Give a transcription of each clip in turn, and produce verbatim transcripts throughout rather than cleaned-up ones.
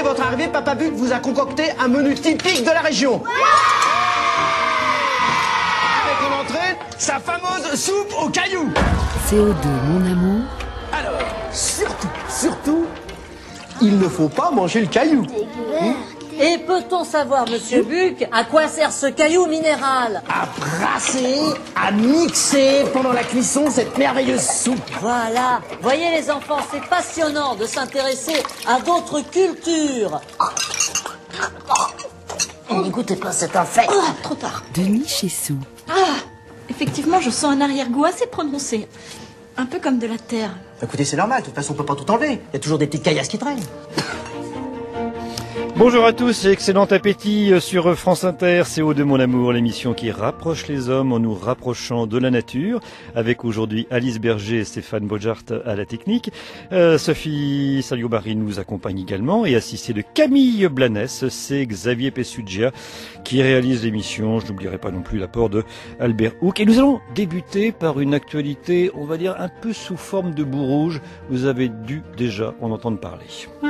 votre arrivée, Papa Buc vous a concocté un menu typique de la région. Ouais. Avec en entrée, sa fameuse soupe aux cailloux. C O deux, mon amour. Alors, surtout, surtout, il ne faut pas manger le caillou. Et peut-on savoir, monsieur Buc, à quoi sert ce caillou minéral? À brasser, à mixer pendant la cuisson cette merveilleuse soupe. Voilà. Voyez les enfants, c'est passionnant de s'intéresser à d'autres cultures. N'écoutez pas, c'est un fait. Oh, trop tard. Denis Chessou. Ah, effectivement, je sens un arrière-goût assez prononcé. Un peu comme de la terre. Écoutez, c'est normal, de toute façon on peut pas tout enlever. Il y a toujours des petites caillasses qui traînent. Bonjour à tous et excellent appétit sur France Inter, C O deux mon amour, l'émission qui rapproche les hommes en nous rapprochant de la nature, avec aujourd'hui Alice Berger et Stéphane Bojart à la technique. Euh, Sophie Salio-Barry nous accompagne également et assistée de Camille Blanès, c'est Xavier Pessugia qui réalise l'émission. Je n'oublierai pas non plus l'apport de Albert Houck. Et nous allons débuter par une actualité, on va dire, un peu sous forme de bout rouge. Vous avez dû déjà en entendre parler.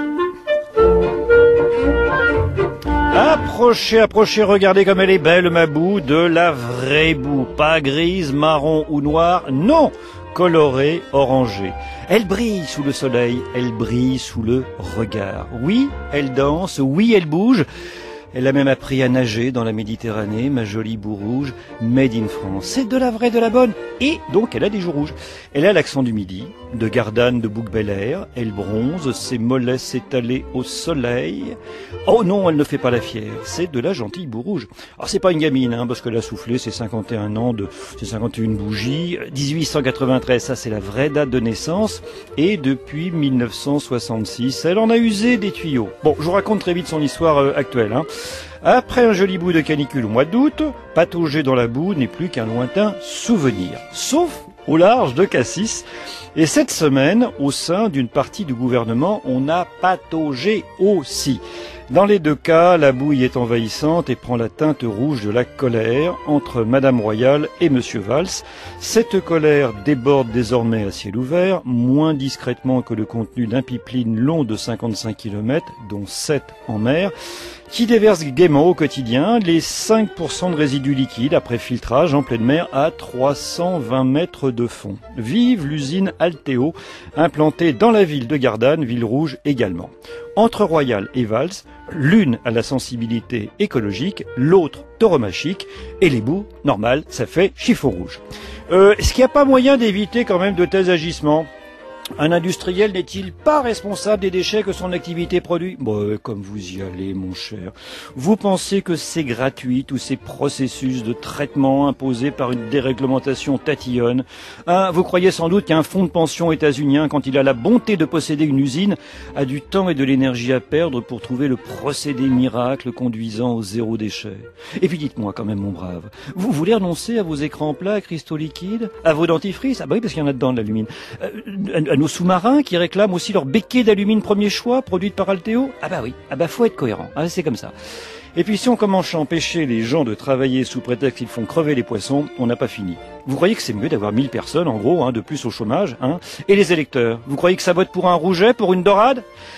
Approchez, approchez, regardez comme elle est belle, ma boue, de la vraie boue, pas grise, marron ou noire, non, colorée, orangée. Elle brille sous le soleil, elle brille sous le regard. Oui, elle danse, oui, elle bouge. Elle a même appris à nager dans la Méditerranée, ma jolie boue rouge, made in France. C'est de la vraie, de la bonne. Et donc, elle a des joues rouges. Elle a l'accent du Midi, de Gardanne, de Bouc-Bel-Air. Elle bronze, ses mollets s'étalés au soleil. Oh non, elle ne fait pas la fière. C'est de la gentille boue rouge. Alors, c'est pas une gamine, hein, parce que la soufflée, c'est cinquante et un ans de, c'est cinquante et une bougies. dix-huit cent quatre-vingt-treize, ça, c'est la vraie date de naissance. Et depuis mille neuf cent soixante-six, elle en a usé des tuyaux. Bon, je vous raconte très vite son histoire euh, actuelle, hein. Après un joli bout de canicule au mois d'août, patauger dans la boue n'est plus qu'un lointain souvenir. Sauf au large de Cassis. Et cette semaine, au sein d'une partie du gouvernement, on a pataugé aussi. Dans les deux cas, la boue y est envahissante et prend la teinte rouge de la colère entre Madame Royale et Monsieur Valls. Cette colère déborde désormais à ciel ouvert, moins discrètement que le contenu d'un pipeline long de cinquante-cinq kilomètres, dont sept en mer, qui déverse gaiement au quotidien les cinq pour cent de résidus liquides après filtrage en pleine mer à trois cent vingt mètres de fond. Vive l'usine Alteo, implantée dans la ville de Gardanne, ville rouge également. Entre Royal et Valls, l'une a la sensibilité écologique, l'autre tauromachique, et les boues, normal, ça fait chiffon rouge. Euh, est-ce qu'il n'y a pas moyen d'éviter quand même de tels agissements ? Un industriel n'est-il pas responsable des déchets que son activité produit? Bon, comme vous y allez, mon cher. Vous pensez que c'est gratuit, tous ces processus de traitement imposés par une déréglementation tatillonne? Hein, vous croyez sans doute qu'un fonds de pension états-unien, quand il a la bonté de posséder une usine, a du temps et de l'énergie à perdre pour trouver le procédé miracle conduisant au zéro déchet? Et puis dites-moi quand même, mon brave, vous voulez renoncer à vos écrans plats à cristaux liquides, à vos dentifrices? Ah bah oui, parce qu'il y en a dedans de l'alumine. Euh, à nos sous-marins qui réclament aussi leur béquille d'alumine premier choix produite par Alteo? Ah bah oui, ah bah faut être cohérent, ah, c'est comme ça. Et puis si on commence à empêcher les gens de travailler sous prétexte qu'ils font crever les poissons, on n'a pas fini. Vous croyez que c'est mieux d'avoir mille personnes, en gros, hein, de plus au chômage, hein? Et les électeurs, vous croyez que ça vote pour un rouget, pour une dorade?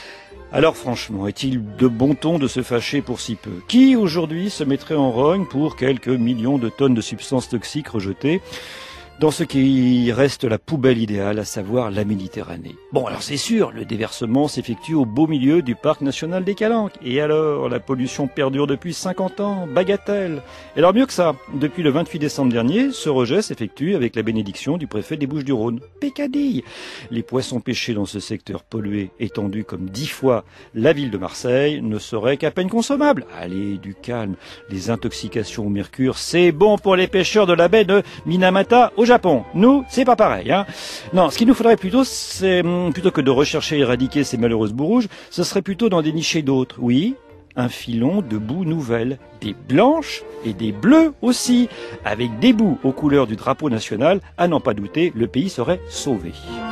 Alors franchement, est-il de bon ton de se fâcher pour si peu? Qui aujourd'hui se mettrait en rogne pour quelques millions de tonnes de substances toxiques rejetées dans ce qui reste la poubelle idéale, à savoir la Méditerranée? Bon, alors c'est sûr, le déversement s'effectue au beau milieu du parc national des Calanques. Et alors, la pollution perdure depuis cinquante ans, bagatelle. Et alors mieux que ça, depuis le vingt-huit décembre dernier, ce rejet s'effectue avec la bénédiction du préfet des Bouches-du-Rhône. Pécadille! Les poissons pêchés dans ce secteur pollué, étendu comme dix fois la ville de Marseille, ne seraient qu'à peine consommables. Allez, du calme. Les intoxications au mercure, c'est bon pour les pêcheurs de la baie de Minamata au Japon. Nous, c'est pas pareil, hein. Non, ce qu'il nous faudrait plutôt, c'est, plutôt que de rechercher et éradiquer ces malheureuses boues rouges, ce serait plutôt d'en dénicher d'autres. Oui, un filon de boues nouvelles. Des blanches et des bleues aussi. Avec des boues aux couleurs du drapeau national, à n'en pas douter, le pays serait sauvé.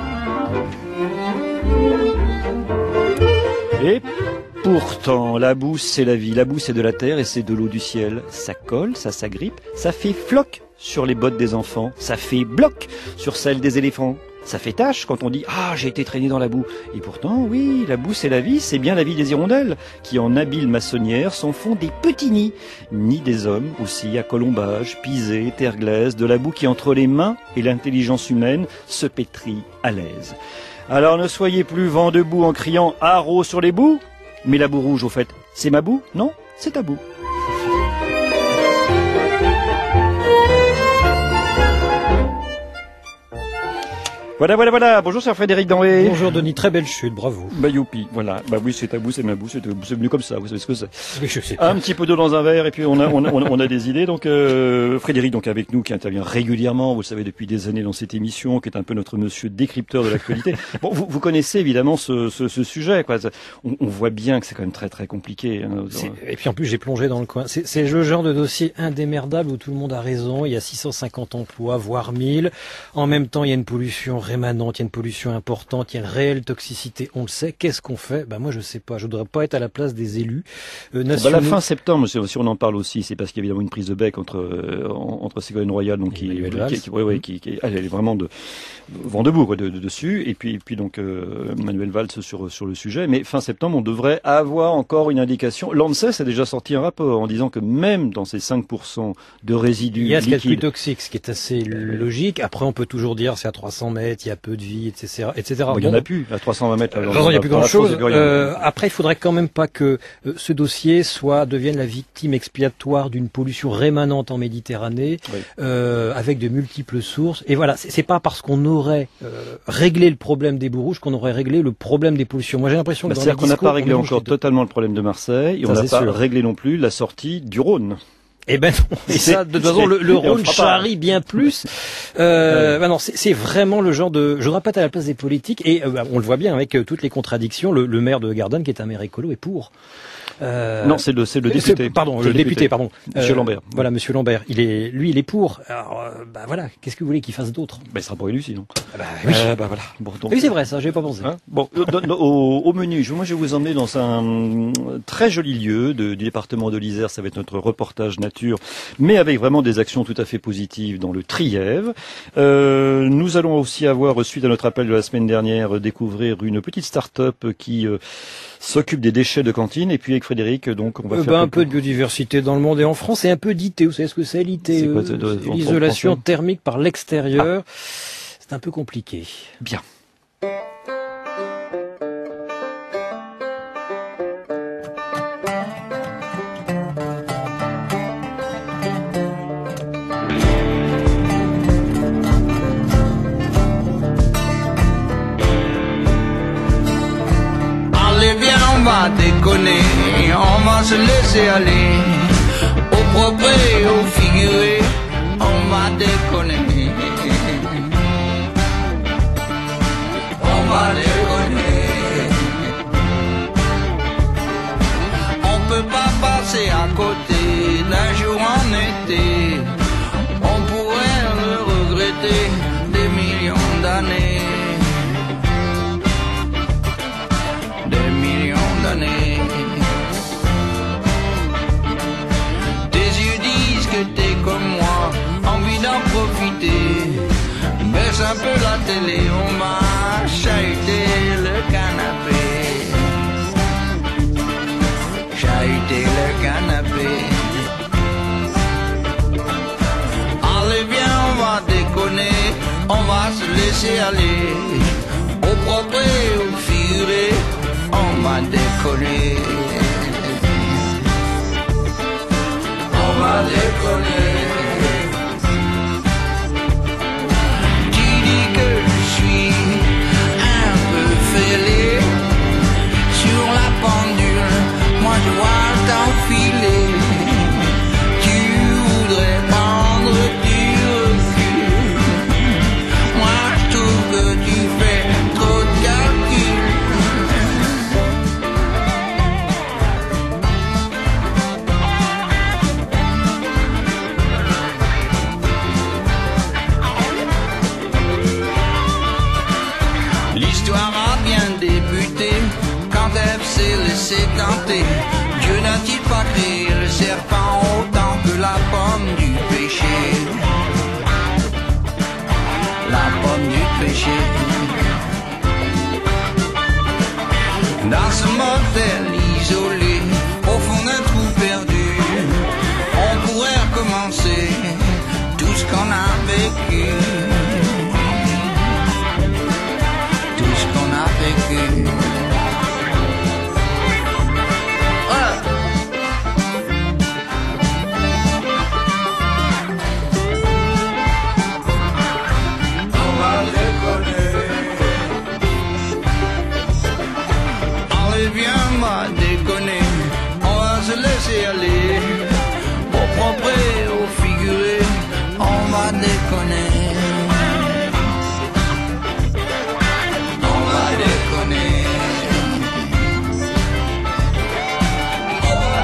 Et pourtant, la boue, c'est la vie. La boue, c'est de la terre et c'est de l'eau du ciel. Ça colle, ça s'agrippe, ça fait floc sur les bottes des enfants, ça fait bloc sur celles des éléphants. Ça fait tâche quand on dit « Ah, j'ai été traîné dans la boue ». Et pourtant, oui, la boue c'est la vie, c'est bien la vie des hirondelles, qui en habiles maçonnières s'en font des petits nids. Nids des hommes aussi, à colombage, pisé, terre glaise, de la boue qui entre les mains et l'intelligence humaine se pétrit à l'aise. Alors ne soyez plus vent debout en criant « Haro sur les boues ». Mais la boue rouge, au fait, c'est ma boue? Non, c'est ta boue. Voilà, voilà, voilà. Bonjour, c'est Frédéric Danré. Bonjour Denis, très belle chute, bravo. Bah youpi, voilà. Bah oui, c'est ta boue, c'est ma boue, c'est venu comme ça, vous savez ce que c'est. Oui, je sais. Un petit peu d'eau dans un verre et puis on a, on a, on a des idées. Donc euh, Frédéric, donc avec nous, qui intervient régulièrement, vous le savez depuis des années dans cette émission, qui est un peu notre monsieur décrypteur de l'actualité. Bon, vous, vous connaissez évidemment ce, ce, ce sujet, quoi. On, on voit bien que c'est quand même très très compliqué. Hein. Et puis en plus, j'ai plongé dans le coin. C'est le genre de dossier indémerdable où tout le monde a raison. Il y a six cent cinquante emplois, voire mille. En même temps, il y a une pollution rémanente, il y a une pollution importante, il y a une réelle toxicité, on le sait. Qu'est-ce qu'on fait? Ben moi je sais pas, je voudrais pas être à la place des élus euh, nationaux. Bah, la fin septembre, si on en parle aussi, c'est parce qu'il y a évidemment une prise de bec entre euh, entre Ségolène Royal, donc qui, qui, qui, ouais, ouais, qui, qui elle est vraiment de vent debout quoi, de, de, dessus, et puis et puis donc euh, Manuel Valls sur sur le sujet. Mais fin septembre, on devrait avoir encore une indication. L'ANSES a déjà sorti un rapport en disant que même dans ces cinq pour cent de résidus il y a ce qui est liquides, le plus toxique, ce qui est assez logique. Après, on peut toujours dire c'est à trois cents mètres, il y a peu de vie, et cetera, et cetera. Bon, il y en a plus à trois cent vingt mètres. Il n'y a plus grand-chose. Euh, après, il faudrait quand même pas que euh, ce dossier soit devienne la victime expiatoire d'une pollution rémanente en Méditerranée, oui. euh, avec de multiples sources. Et voilà, c'est pas parce qu'on aurait euh, réglé le problème des boues rouges qu'on aurait réglé le problème des pollutions. Moi, j'ai l'impression que bah, dans les qu'on n'a pas réglé encore de... totalement le problème de Marseille, et ça, on n'a pas sûr. réglé non plus la sortie du Rhône. Eh ben non, et ça, de toute façon, le, le Rhône charrie bien plus. Euh, ben non, c'est vraiment le genre de... Je voudrais pas être à la place des politiques, et euh, on le voit bien avec euh, toutes les contradictions. Le, le maire de Gardanne, qui est un maire écolo, est pour. Euh, non, c'est le, c'est le député. Pardon, le député, député, pardon. Monsieur euh, Lambert. Voilà, Monsieur Lambert. Il est, lui, il est pour. Alors, euh, bah voilà. Qu'est-ce que vous voulez qu'il fasse d'autre? Ben, il sera pour élu, sinon. Ah bah oui. Euh, bah voilà. Bon, donc. Oui, c'est vrai, ça, j'y ai pas pensé. Hein bon, au, au menu, moi, je vais vous emmener dans un très joli lieu de, du département de l'Isère. Ça va être notre reportage nature, mais avec vraiment des actions tout à fait positives dans le Trièves. Euh, nous allons aussi avoir, suite à notre appel de la semaine dernière, découvrir une petite start-up qui euh, s'occupe des déchets de cantine. Et puis avec Frédéric, donc, on va euh, faire bah, un peu de biodiversité dans le monde et en France, et un peu d'I T. Vous savez ce que c'est l'I T? euh, L'isolation thermique par l'extérieur. Ah. C'est un peu compliqué. Bien. Allez bien, on va déconner, on va se laisser aller. Au propre et au figuré, on va déconner. On va déconner. On peut pas passer à côté d'un jour en été. On pourrait le regretter des millions d'années. Des millions d'années. T'es comme moi, envie d'en profiter. Baisse un peu la télé, on va chahuter le canapé. Chahuter le canapé. Allez bien, on va déconner, on va se laisser aller. Au propre et au figuré, on va déconner. On va déconner. Tu dis que je suis un peu fêlé sur la pendule, moi je vois t'enfiler. Tu voudrais prendre du recul, moi je trouve que tu fais trop de calculs. S'est laissé tenter. Dieu n'a-t-il pas créé le serpent autant que la pomme du péché? La pomme du péché. léger. Dans ce modèle isolé, au fond d'un trou perdu, on pourrait recommencer tout ce qu'on a vécu. Tout ce qu'on a vécu. Laisser aller, au propre et au figuré, on va déconner. On va déconner. On va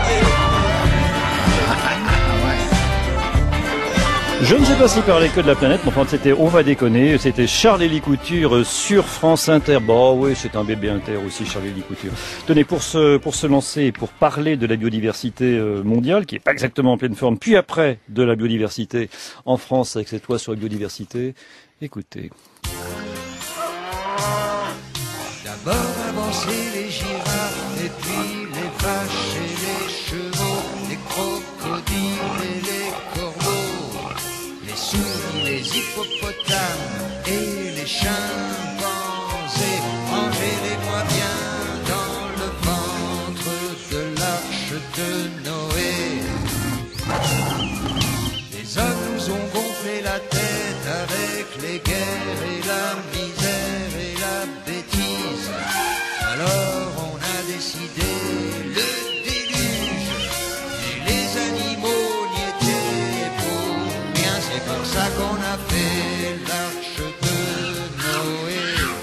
déconner. Je ne sais pas s'il parlait que de la planète, mais enfin c'était On va déconner, c'était Charles-Élie Couture sur France Inter. Bon oui, c'est un bébé inter aussi, Charles-Élie Couture. Tenez, pour se, pour se lancer et pour parler de la biodiversité mondiale, qui n'est pas exactement en pleine forme, puis après de la biodiversité en France avec cette loi sur la biodiversité, écoutez. D'abord avancer les girafes, et puis les vaches et les chevaux, les crocodiles et les corbeaux, les souris, les hippopotames et les chimpanzés. Rangez-les-moi bien dans le ventre de l'arche de Noé. Les hommes nous ont gonflé la tête avec les guerres et la misère et la bêtise. Alors on a décidé le déluge, et les animaux n'y étaient pour rien. C'est pour ça qu'on a fait l'arche de Noé.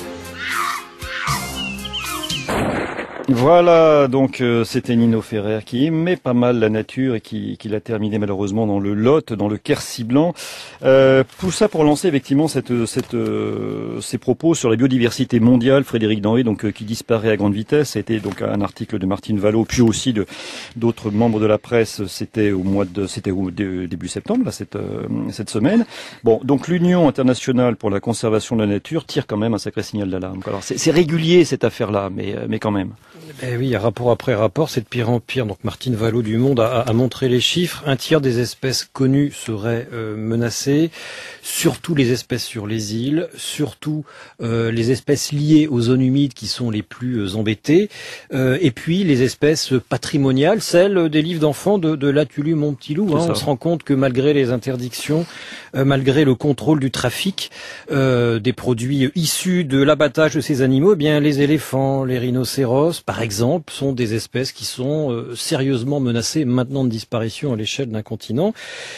Voilà, donc euh, c'était Nino Ferrer qui aimait pas mal la nature et qui, qui l'a terminé malheureusement dans le Lot, dans le Quercy blanc. Euh, tout ça pour lancer effectivement cette, cette, euh, ces propos sur la biodiversité mondiale. Frédéric Denré, donc euh, qui disparaît à grande vitesse. C'était donc un article de Martine Vallot, puis aussi de d'autres membres de la presse. C'était au mois de, c'était au début septembre, là, cette, euh, cette semaine. Bon, donc l'Union internationale pour la conservation de la nature tire quand même un sacré signal d'alarme. Alors c'est, c'est régulier cette affaire-là, mais, mais quand même. Eh oui, rapport après rapport, c'est de pire en pire. Donc Martine Vallot du Monde a, a montré les chiffres. Un tiers des espèces connues seraient euh, menacées, surtout les espèces sur les îles, surtout euh, les espèces liées aux zones humides qui sont les plus euh, embêtées, euh, et puis les espèces patrimoniales, celles des livres d'enfants de, de Latulu Montilou. Hein. On se rend compte que malgré les interdictions, euh, malgré le contrôle du trafic euh, des produits issus de l'abattage de ces animaux, eh bien les éléphants, les rhinocéros, par exemple, sont des espèces qui sont euh, sérieusement menacées maintenant de disparition à l'échelle d'un continent.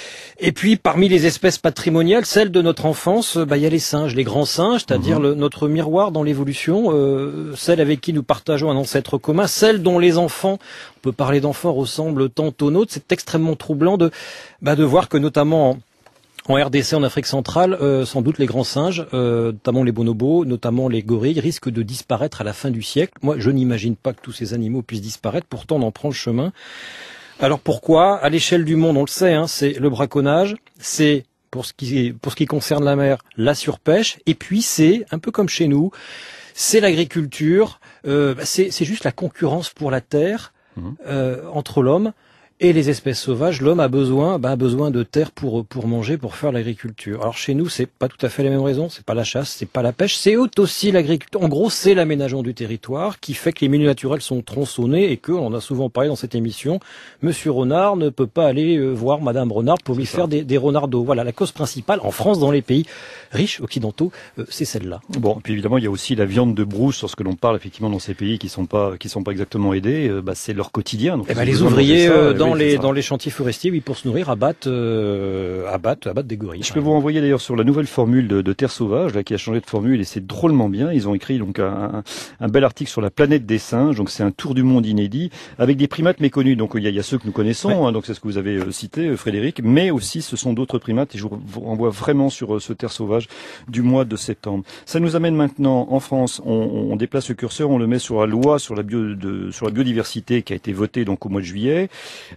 Et puis, parmi les espèces patrimoniales, celles de notre enfance, bah, il y a les singes, les grands singes, c'est-à-dire mmh. le, notre miroir dans l'évolution, euh, celles avec qui nous partageons un ancêtre commun, celles dont les enfants, on peut parler d'enfants, ressemblent tant aux nôtres. C'est extrêmement troublant de, bah, de voir que notamment en, En R D C, en Afrique centrale, euh, sans doute les grands singes, euh, notamment les bonobos, notamment les gorilles, risquent de disparaître à la fin du siècle. Moi, je n'imagine pas que tous ces animaux puissent disparaître, pourtant on en prend le chemin. Alors pourquoi? À l'échelle du monde, on le sait, hein, c'est le braconnage, c'est, pour ce qui, pour ce qui concerne la mer, la surpêche, et puis c'est, un peu comme chez nous, c'est l'agriculture, euh, c'est, c'est juste la concurrence pour la terre mmh. euh, entre l'homme et les espèces sauvages. L'homme a besoin, bah, a besoin de terre pour pour manger, pour faire l'agriculture. Alors chez nous, c'est pas tout à fait les mêmes raisons. C'est pas la chasse, c'est pas la pêche, c'est aussi l'agriculture. En gros, c'est l'aménagement du territoire qui fait que les milieux naturels sont tronçonnés et que, on en a souvent parlé dans cette émission, Monsieur Renard ne peut pas aller voir Madame Renard pour lui faire des, des renardeaux. Voilà, la cause principale en France, dans les pays riches occidentaux, euh, c'est celle-là. Bon, puis évidemment, il y a aussi la viande de brousse, lorsque l'on parle effectivement dans ces pays qui sont pas qui sont pas exactement aidés. Euh, bah, c'est leur quotidien. Donc eh ben, les ouvriers euh, dans Dans les, dans les chantiers forestiers, oui, pour se nourrir, abattent, euh, abattent, abattent des gorilles. Je peux vous envoyer d'ailleurs sur la nouvelle formule de, de Terre Sauvage, là, qui a changé de formule, et c'est drôlement bien. Ils ont écrit donc un, un bel article sur la planète des singes, donc c'est un tour du monde inédit, avec des primates méconnus. Donc il y a, il y a ceux que nous connaissons, ouais. hein, donc c'est ce que vous avez euh, cité, Frédéric, mais aussi ce sont d'autres primates, et je vous renvoie vraiment sur euh, ce Terre Sauvage du mois de septembre. Ça nous amène maintenant en France, on, on déplace le curseur, on le met sur la loi sur la, bio, de, sur la biodiversité qui a été votée donc au mois de juillet.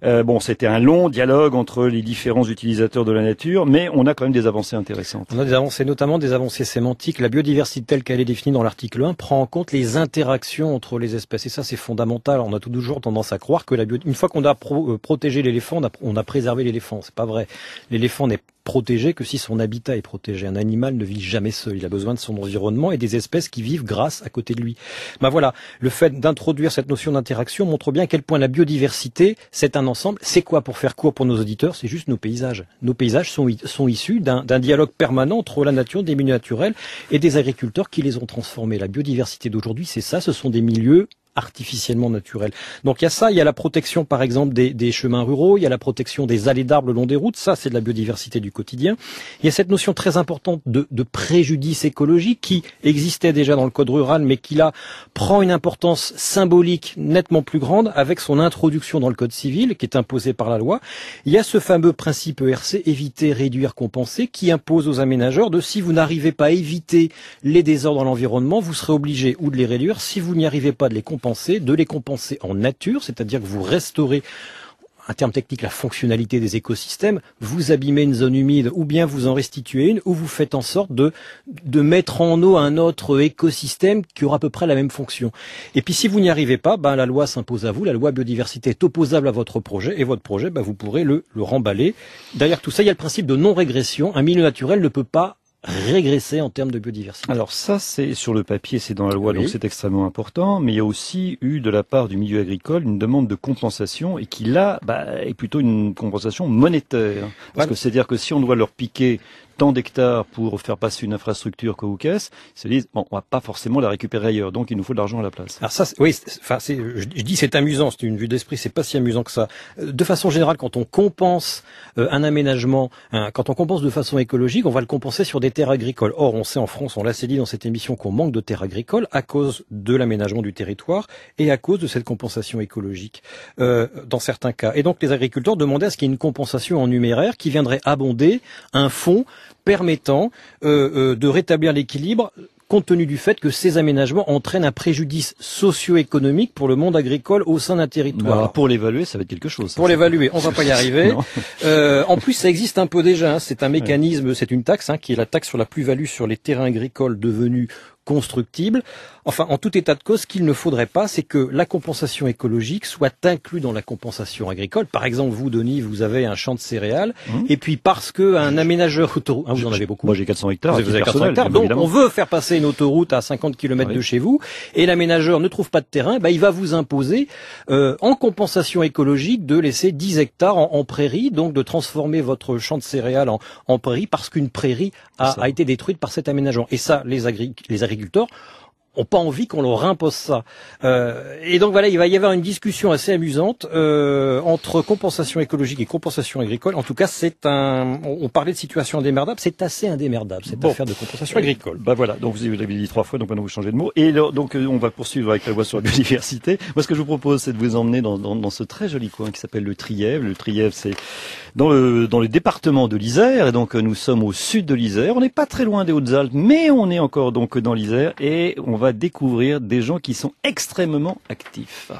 Euh, bon, c'était un long dialogue entre les différents utilisateurs de la nature, mais on a quand même des avancées intéressantes. On a des avancées, notamment des avancées sémantiques. La biodiversité telle qu'elle est définie dans l'article un prend en compte les interactions entre les espèces. Et ça, c'est fondamental. On a toujours tendance à croire que la bio... une fois qu'on a pro... protégé l'éléphant, on a... on a préservé l'éléphant. C'est pas vrai. L'éléphant n'est protégé que si son habitat est protégé. Un animal ne vit jamais seul. Il a besoin de son environnement et des espèces qui vivent grâce à côté de lui. Ben voilà, le fait d'introduire cette notion d'interaction montre bien à quel point la biodiversité, c'est un ensemble. C'est quoi, pour faire court pour nos auditeurs? C'est juste nos paysages. Nos paysages sont, sont issus d'un dialogue permanent entre la nature, des milieux naturels et des agriculteurs qui les ont transformés. La biodiversité d'aujourd'hui, c'est ça, ce sont des milieux artificiellement naturel. Donc il y a ça, il y a la protection par exemple des, des chemins ruraux, il y a la protection des allées d'arbres le long des routes, ça c'est de la biodiversité du quotidien. Il y a cette notion très importante de, de préjudice écologique qui existait déjà dans le code rural mais qui là prend une importance symbolique nettement plus grande avec son introduction dans le code civil qui est imposée par la loi. Il y a ce fameux principe E R C, éviter, réduire, compenser, qui impose aux aménageurs de si vous n'arrivez pas à éviter les désordres dans l'environnement, vous serez obligé ou de les réduire, si vous n'y arrivez pas de les compenser, de les compenser en nature, c'est-à-dire que vous restaurez, un terme technique, la fonctionnalité des écosystèmes, vous abîmez une zone humide ou bien vous en restituez une ou vous faites en sorte de, de mettre en eau un autre écosystème qui aura à peu près la même fonction. Et puis si vous n'y arrivez pas, ben, la loi s'impose à vous, la loi biodiversité est opposable à votre projet et votre projet, ben, vous pourrez le, le remballer. Derrière tout ça, il y a le principe de non-régression. Un milieu naturel ne peut pas régresser en termes de biodiversité. Alors ça, c'est sur le papier, c'est dans la loi, oui. Donc c'est extrêmement important, mais il y a aussi eu de la part du milieu agricole une demande de compensation et qui là bah, est plutôt une compensation monétaire. Parce voilà. que c'est-à-dire que si on doit leur piquer tant d'hectares pour faire passer une infrastructure quoi ou qu'est-ce, ils se disent bon, on va pas forcément la récupérer ailleurs, donc il nous faut de l'argent à la place. Alors ça, oui, enfin, c'est, je, je dis c'est amusant, c'est une vue d'esprit, c'est pas si amusant que ça. De façon générale, quand on compense euh, un aménagement, hein, quand on compense de façon écologique, on va le compenser sur des terres agricoles. Or, on sait en France, on l'a assez dit dans cette émission, qu'on manque de terres agricoles à cause de l'aménagement du territoire et à cause de cette compensation écologique euh, dans certains cas. Et donc les agriculteurs demandaient à ce qu'il y ait une compensation en numéraire qui viendrait abonder un fonds permettant euh, euh, de rétablir l'équilibre compte tenu du fait que ces aménagements entraînent un préjudice socio-économique pour le monde agricole au sein d'un territoire. Alors, pour l'évaluer, ça va être quelque chose. Pour l'évaluer, on va pas y arriver. euh, en plus, ça existe un peu déjà. Hein. C'est un mécanisme, ouais. C'est une taxe hein, qui est la taxe sur la plus-value sur les terrains agricoles devenus constructibles. Enfin, en tout état de cause, ce qu'il ne faudrait pas, c'est que la compensation écologique soit inclue dans la compensation agricole. Par exemple, vous, Denis, vous avez un champ de céréales, mmh. et puis parce que un aménageur autoroute, hein, vous en avez beaucoup. Moi, j'ai quatre cents hectares. Vous avez quatre cents hectares. Donc, on veut faire passer une autoroute à cinquante kilomètres oui. de chez vous, et l'aménageur ne trouve pas de terrain, bah, il va vous imposer, euh, en compensation écologique, de laisser dix hectares en, en prairie, donc de transformer votre champ de céréales en, en prairie, parce qu'une prairie a, a été détruite par cet aménagement. Et ça, les, agri les agriculteurs ont pas envie qu'on leur impose ça. Euh, et donc voilà, il va y avoir une discussion assez amusante euh, entre compensation écologique et compensation agricole. En tout cas, c'est un. On parlait de situation indémerdable, c'est assez indémerdable cette bon. affaire de compensation agricole. Bah voilà, donc vous l'avez dit trois fois, donc maintenant vous changez de mot. Et là, donc on va poursuivre avec la loi sur la biodiversité. Moi, ce que je vous propose, c'est de vous emmener dans, dans, dans ce très joli coin qui s'appelle le Trièves. Le Trièves, c'est dans le dans le département de l'Isère, et donc nous sommes au sud de l'Isère. On n'est pas très loin des Hautes-Alpes, mais on est encore donc dans l'Isère, et on va découvrir des gens qui sont extrêmement actifs.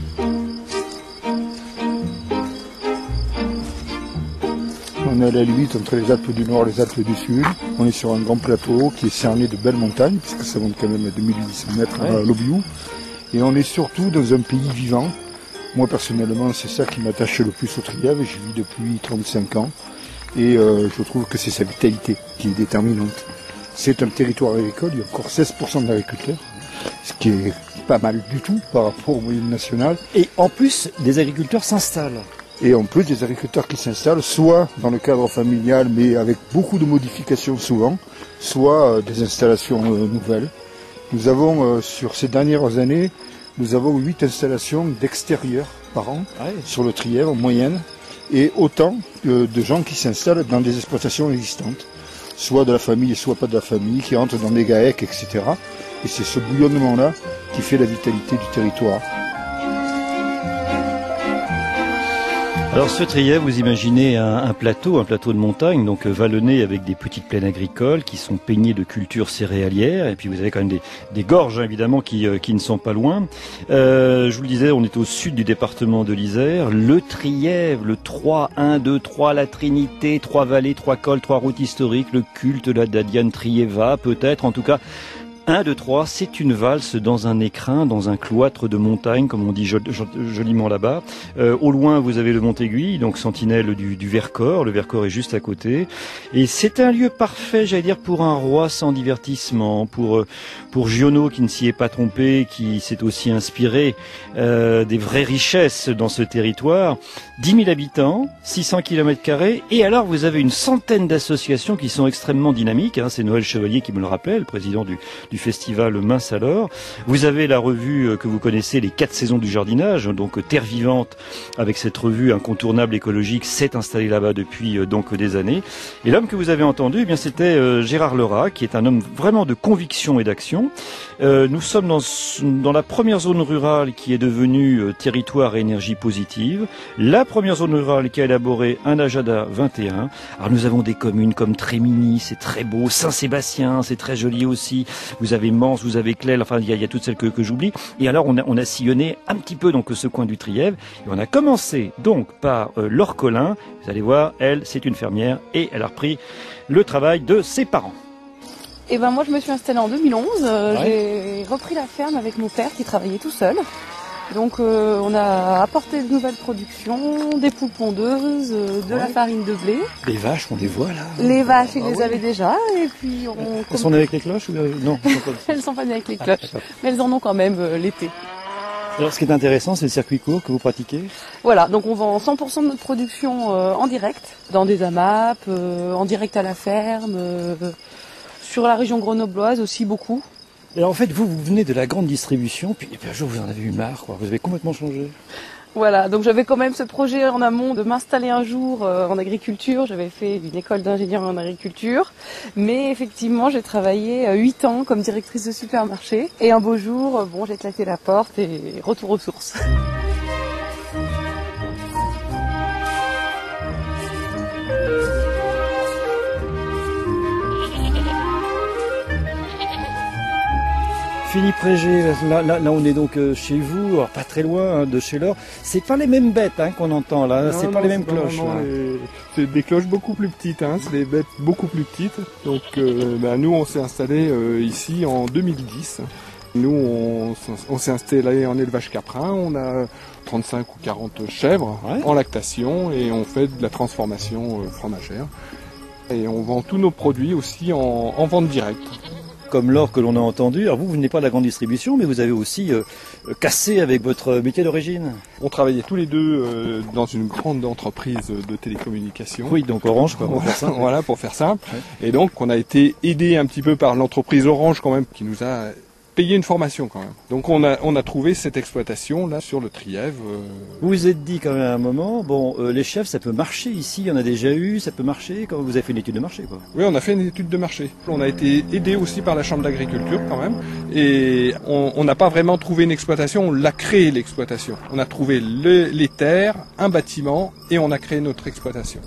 On est à la limite entre les Alpes du Nord et les Alpes du Sud. On est sur un grand plateau qui est cerné de belles montagnes, puisque ça monte quand même à deux mille huit cents mètres à l'Obiou. Et on est surtout dans un pays vivant. Moi personnellement, c'est ça qui m'attache le plus au Trièves. J'y vis depuis trente-cinq ans. Et euh, je trouve que c'est sa vitalité qui est déterminante. C'est un territoire agricole, il y a encore seize pour cent d'agriculteurs, ce qui est pas mal du tout par rapport aux moyennes nationales. Et en plus, des agriculteurs s'installent. Et en plus, des agriculteurs qui s'installent, soit dans le cadre familial, mais avec beaucoup de modifications souvent, soit euh, des installations euh, nouvelles. Nous avons, euh, sur ces dernières années, nous avons huit installations d'extérieur par an, ouais. sur le Trièves en moyenne, et autant euh, de gens qui s'installent dans des exploitations existantes. Soit de la famille, soit pas de la famille, qui entrent dans des GAEC, et cetera. Et c'est ce bouillonnement-là qui fait la vitalité du territoire. Alors ce Trièves, vous imaginez un, un plateau, un plateau de montagne, donc euh, vallonné avec des petites plaines agricoles qui sont peignées de cultures céréalières, et puis vous avez quand même des, des gorges hein, évidemment qui, euh, qui ne sont pas loin. Euh, je vous le disais, on est au sud du département de l'Isère. Le Trièves, le trois, un, deux, trois, la Trinité, trois vallées, trois cols, trois routes historiques, le culte de la Diane Trieva, peut-être, en tout cas. un, deux, trois, c'est une valse dans un écrin, dans un cloître de montagne, comme on dit joliment là-bas. Euh, au loin, vous avez le Mont-Aiguille, donc sentinelle du, du Vercors. Le Vercors est juste à côté. Et c'est un lieu parfait, j'allais dire, pour un roi sans divertissement, pour pour Giono qui ne s'y est pas trompé, qui s'est aussi inspiré euh, des vraies richesses dans ce territoire. dix mille habitants, six cents kilomètres carrés, et alors vous avez une centaine d'associations qui sont extrêmement dynamiques. Hein, c'est Noël Chevalier qui me le rappelait, le président du, du festival Mince alors. Vous avez la revue que vous connaissez, les quatre saisons du jardinage, donc Terre Vivante, avec cette revue incontournable écologique, s'est installée là-bas depuis donc des années. Et l'homme que vous avez entendu, eh bien c'était euh, Gérard Lerat, qui est un homme vraiment de conviction et d'action. Euh, nous sommes dans, dans la première zone rurale qui est devenue euh, territoire et énergie positive, la première zone rurale qui a élaboré un agenda vingt et un. Alors nous avons des communes comme Trémigny, c'est très beau, Saint-Sébastien, c'est très joli aussi. Vous avez Mans, vous avez Clair, enfin il y a, il y a toutes celles que, que j'oublie. Et alors on a, on a sillonné un petit peu donc ce coin du Trièves. Et on a commencé donc par euh, Laure Collin. Vous allez voir, elle c'est une fermière et elle a repris le travail de ses parents. Et ben moi je me suis installée en deux mille onze, euh, ouais. J'ai repris la ferme avec mon père qui travaillait tout seul. Donc euh, on a apporté de nouvelles productions, des poules pondeuses, euh, de ouais. la farine de blé. Les vaches, on les voit là. Les vaches, ils ah, les ouais. avaient déjà. Et puis on, elles comme... sont nées avec les cloches ou non? Elles ne sont pas nées avec les cloches, ah, mais elles en ont quand même euh, l'été. Alors ce qui est intéressant, c'est le circuit court que vous pratiquez. Voilà, donc on vend cent pour cent de notre production euh, en direct, dans des A M A P, euh, en direct à la ferme, euh, sur la région grenobloise aussi beaucoup. Et alors en fait, vous, vous venez de la grande distribution, puis, puis un jour vous en avez eu marre, quoi. Vous avez complètement changé. Voilà, donc j'avais quand même ce projet en amont de m'installer un jour euh, en agriculture. J'avais fait une école d'ingénieur en agriculture, mais effectivement j'ai travaillé euh, huit ans comme directrice de supermarché. Et un beau jour, euh, bon, j'ai claqué la porte et retour aux sources. Philippe Régé, là, là, là on est donc chez vous, alors pas très loin hein, de chez Laure. C'est pas les mêmes bêtes hein, qu'on entend là, c'est pas les mêmes cloches. Non, non, les... C'est des cloches beaucoup plus petites, hein, c'est des bêtes beaucoup plus petites. Donc euh, bah, nous on s'est installé euh, ici en deux mille dix. Nous on, on s'est installé en élevage caprin, on a trente-cinq ou quarante chèvres ouais. en lactation et on fait de la transformation euh, fromagère. Et on vend tous nos produits aussi en, en vente directe. Comme Laure que l'on a entendu, alors vous, vous n'êtes pas de la grande distribution, mais vous avez aussi euh, cassé avec votre métier d'origine. On travaillait tous les deux euh, dans une grande entreprise de télécommunications. Oui, donc Orange, quoi, pour faire simple. Voilà, pour faire simple. Ouais. Et donc, on a été aidé un petit peu par l'entreprise Orange quand même, qui nous a payé une formation quand même. Donc, on a, on a trouvé cette exploitation là sur le Trièves. Euh... Vous vous êtes dit quand même à un moment, bon, euh, les chèvres, ça peut marcher ici, il y en a déjà eu, ça peut marcher. Quand vous avez fait une étude de marché, quoi. Oui, on a fait une étude de marché. On a été aidé aussi par la Chambre d'agriculture quand même. Et on n'a pas vraiment trouvé une exploitation, on l'a créé l'exploitation. On a trouvé le, les terres, un bâtiment et on a créé notre exploitation.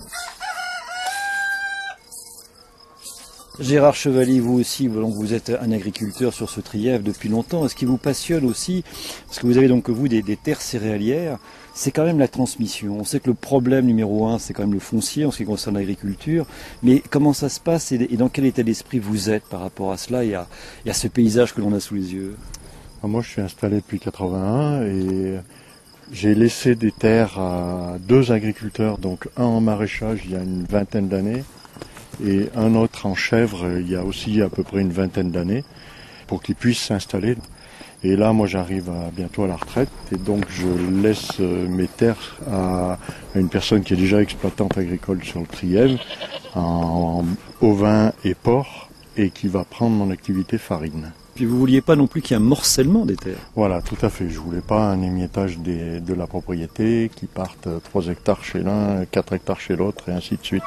Gérard Chevalier, vous aussi, donc vous êtes un agriculteur sur ce Trièves depuis longtemps. Ce qui vous passionne aussi, parce que vous avez donc vous des, des terres céréalières, c'est quand même la transmission. On sait que le problème numéro un, c'est quand même le foncier en ce qui concerne l'agriculture. Mais comment ça se passe et dans quel état d'esprit vous êtes par rapport à cela et à, et à ce paysage que l'on a sous les yeux? Moi, je suis installé depuis quatre-vingt-un et j'ai laissé des terres à deux agriculteurs, donc un en maraîchage il y a une vingtaine d'années et un autre en chèvre il y a aussi à peu près une vingtaine d'années pour qu'ils puissent s'installer. Et là, moi, j'arrive à, bientôt à la retraite et donc je laisse mes terres à une personne qui est déjà exploitante agricole sur le Trièves, en ovins et porcs, et qui va prendre mon activité farine. Puis vous vouliez pas non plus qu'il y ait un morcellement des terres? Voilà, tout à fait. Je voulais pas un émiettage des, de la propriété qui parte trois hectares chez l'un, quatre hectares chez l'autre et ainsi de suite.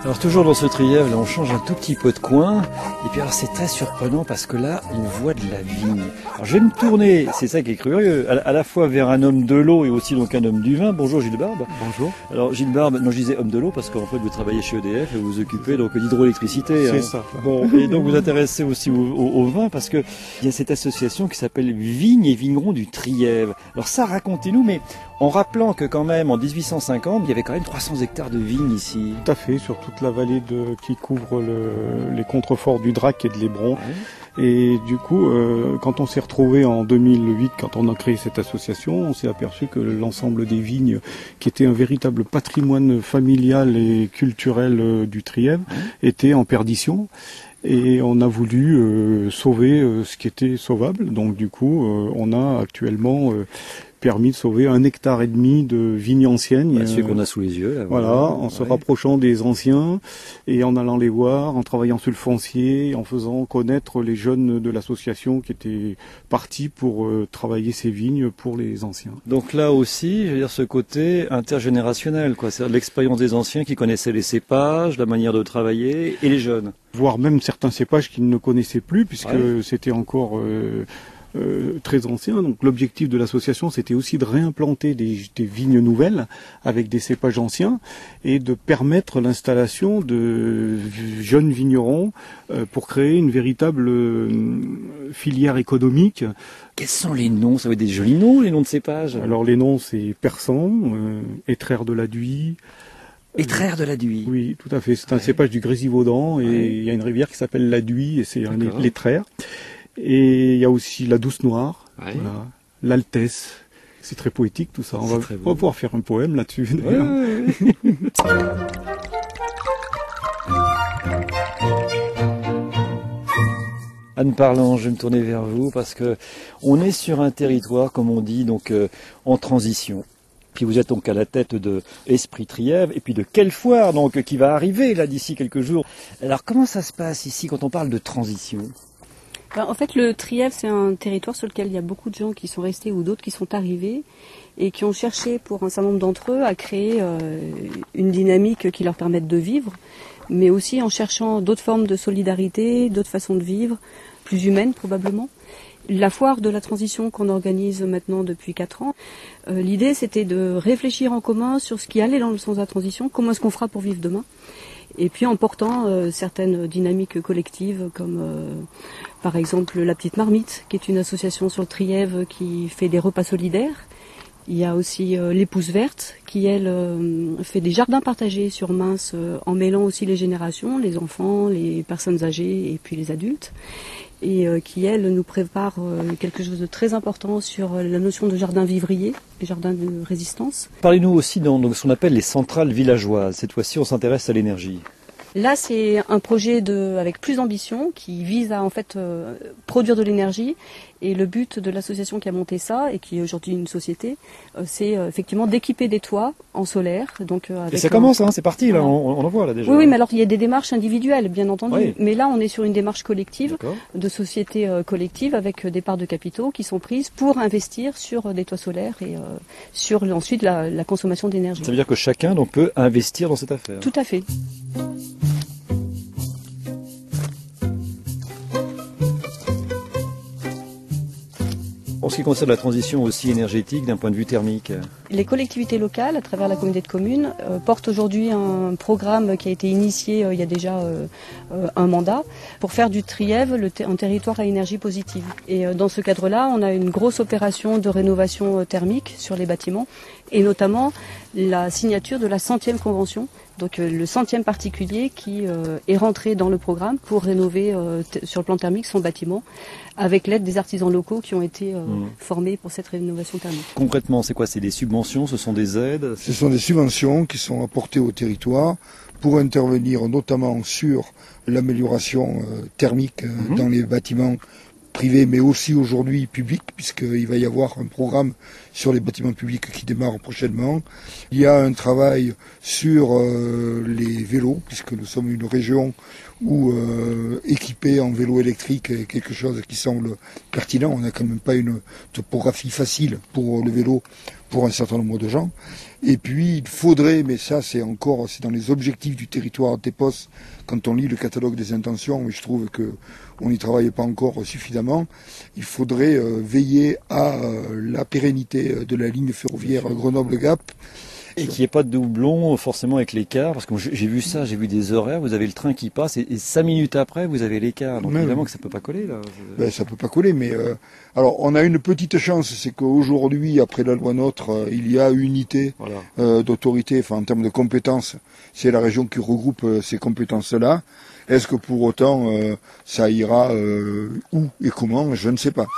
Alors toujours dans ce trièvre, là on change un tout petit peu de coin, et puis alors c'est très surprenant parce que là on voit de la vigne. Alors je vais me tourner, c'est ça qui est curieux, à, à la fois vers un homme de l'eau et aussi donc un homme du vin. Bonjour Gilles Barbe. Bonjour. Alors Gilles Barbe, non je disais homme de l'eau parce qu'en fait vous travaillez chez E D F et vous vous occupez donc d'hydroélectricité. C'est hein. ça. Bon, et donc vous vous intéressez aussi au, au, au vin parce que il y a cette association qui s'appelle Vignes et Vignerons du Trièvre. Alors ça, racontez-nous, mais en rappelant que quand même en dix-huit cent cinquante, il y avait quand même trois cents hectares de vignes ici. Tout à fait, sur toute la vallée de, qui couvre le, les contreforts du Drac et de l'Hébron. Ouais. Et du coup, euh, quand on s'est retrouvé en deux mille huit, quand on a créé cette association, on s'est aperçu que l'ensemble des vignes, qui était un véritable patrimoine familial et culturel euh, du Trièvre, ouais. était en perdition. Et on a voulu euh, sauver euh, ce qui était sauvable. Donc du coup, euh, on a actuellement euh, permis de sauver un hectare et demi de vignes anciennes. Bah, celui qu'on a sous les yeux. Là, voilà, voilà, en ouais. se rapprochant des anciens et en allant les voir, en travaillant sur le foncier, en faisant connaître les jeunes de l'association qui étaient partis pour euh, travailler ces vignes pour les anciens. Donc là aussi, je veux dire, ce côté intergénérationnel, quoi, c'est-à-dire l'expérience des anciens qui connaissaient les cépages, la manière de travailler, et les jeunes. Voire même certains cépages qu'ils ne connaissaient plus, puisque ouais. c'était encore euh, euh, très ancien. Donc l'objectif de l'association, c'était aussi de réimplanter des, des vignes nouvelles avec des cépages anciens et de permettre l'installation de jeunes vignerons euh, pour créer une véritable euh, filière économique. Quels sont les noms? Ça va être des jolis noms, les noms de cépages. Alors les noms, c'est Persan, euh, Étraire de la Duy. Étraire de la Duy. Oui, tout à fait. C'est un ouais. cépage du Grésivaudan et ouais. il y a une rivière qui s'appelle la Duy et c'est un l'étraire. Et il y a aussi la Douce Noire, ouais. voilà. l'Altesse. C'est très poétique tout ça. On va, on va pouvoir faire un poème là-dessus. Ouais, ouais, ouais. Anne Parlant, je vais me tourner vers vous parce que on est sur un territoire, comme on dit, donc euh, en transition. Puis vous êtes donc à la tête de Esprit Trièvre, et puis de quelle foire donc qui va arriver là d'ici quelques jours. Alors comment ça se passe ici quand on parle de transition? Ben, en fait, le Trièvre, c'est un territoire sur lequel il y a beaucoup de gens qui sont restés ou d'autres qui sont arrivés et qui ont cherché, pour un certain nombre d'entre eux, à créer euh, une dynamique qui leur permette de vivre, mais aussi en cherchant d'autres formes de solidarité, d'autres façons de vivre, plus humaines probablement. La foire de la transition qu'on organise maintenant depuis quatre ans, euh, l'idée c'était de réfléchir en commun sur ce qui allait dans le sens de la transition, comment est-ce qu'on fera pour vivre demain, et puis en portant euh, certaines dynamiques collectives comme euh, par exemple la Petite Marmite, qui est une association sur le Trièvre qui fait des repas solidaires. Il y a aussi euh, l'Épouse Verte qui, elle, euh, fait des jardins partagés sur Mince euh, en mêlant aussi les générations, les enfants, les personnes âgées et puis les adultes. Et euh, qui, elle, nous prépare euh, quelque chose de très important sur euh, la notion de jardin vivrier, les jardins de résistance. Parlez-nous aussi dans donc, ce qu'on appelle les centrales villageoises. Cette fois-ci, on s'intéresse à l'énergie. Là, c'est un projet de, avec plus d'ambition qui vise à en fait euh, produire de l'énergie. Et le but de l'association qui a monté ça et qui est aujourd'hui une société, euh, c'est euh, effectivement d'équiper des toits en solaire. Donc, euh, avec et ça un... commence, hein, c'est parti, là, on, on en voit là déjà. Oui, oui, mais alors il y a des démarches individuelles, bien entendu. Oui. Mais là, on est sur une démarche collective, de société euh, collective avec euh, des parts de capitaux qui sont prises pour investir sur euh, des toits solaires et euh, sur ensuite la, la consommation d'énergie. Ça veut dire que chacun donc, peut investir dans cette affaire. Tout à fait. En ce qui concerne la transition aussi énergétique d'un point de vue thermique. Les collectivités locales, à travers la communauté de communes, euh, portent aujourd'hui un programme qui a été initié euh, il y a déjà euh, euh, un mandat pour faire du Trièvre le ter- un territoire à énergie positive. Et euh, dans ce cadre-là, on a une grosse opération de rénovation euh, thermique sur les bâtiments et notamment la signature de la centième convention, donc euh, le centième particulier qui euh, est rentré dans le programme pour rénover euh, t- sur le plan thermique son bâtiment avec l'aide des artisans locaux qui ont été euh, mmh. formés pour cette rénovation thermique. Concrètement, c'est quoi? C'est des subventions? Ce sont des aides? Ce sont des subventions qui sont apportées au territoire pour intervenir notamment sur l'amélioration euh, thermique euh, mmh. dans les bâtiments privés, mais aussi aujourd'hui publics, puisqu'il va y avoir un programme sur les bâtiments publics qui démarre prochainement. Il y a un travail sur euh, les vélos, puisque nous sommes une région où euh, équiper en vélo électrique est quelque chose qui semble pertinent. On n'a quand même pas une topographie facile pour le vélo pour un certain nombre de gens. Et puis il faudrait, mais ça c'est encore, c'est dans les objectifs du territoire Tepos, quand on lit le catalogue des intentions, mais je trouve que on n'y travaille pas encore suffisamment, il faudrait euh, veiller à euh, la pérennité de la ligne ferroviaire Grenoble-Gap. Et qu'il n'y ait pas de doublon forcément avec l'écart, parce que j'ai vu ça, j'ai vu des horaires, vous avez le train qui passe et, et cinq minutes après vous avez l'écart, donc mais évidemment oui. que ça peut pas coller là. Ben, ça peut pas coller, mais euh, alors on a une petite chance, c'est qu'aujourd'hui, après la loi NOTRe, euh, il y a une unité voilà. euh, d'autorité, enfin en termes de compétences, c'est la région qui regroupe euh, ces compétences-là. Est-ce que pour autant euh, ça ira euh, où et comment, je ne sais pas.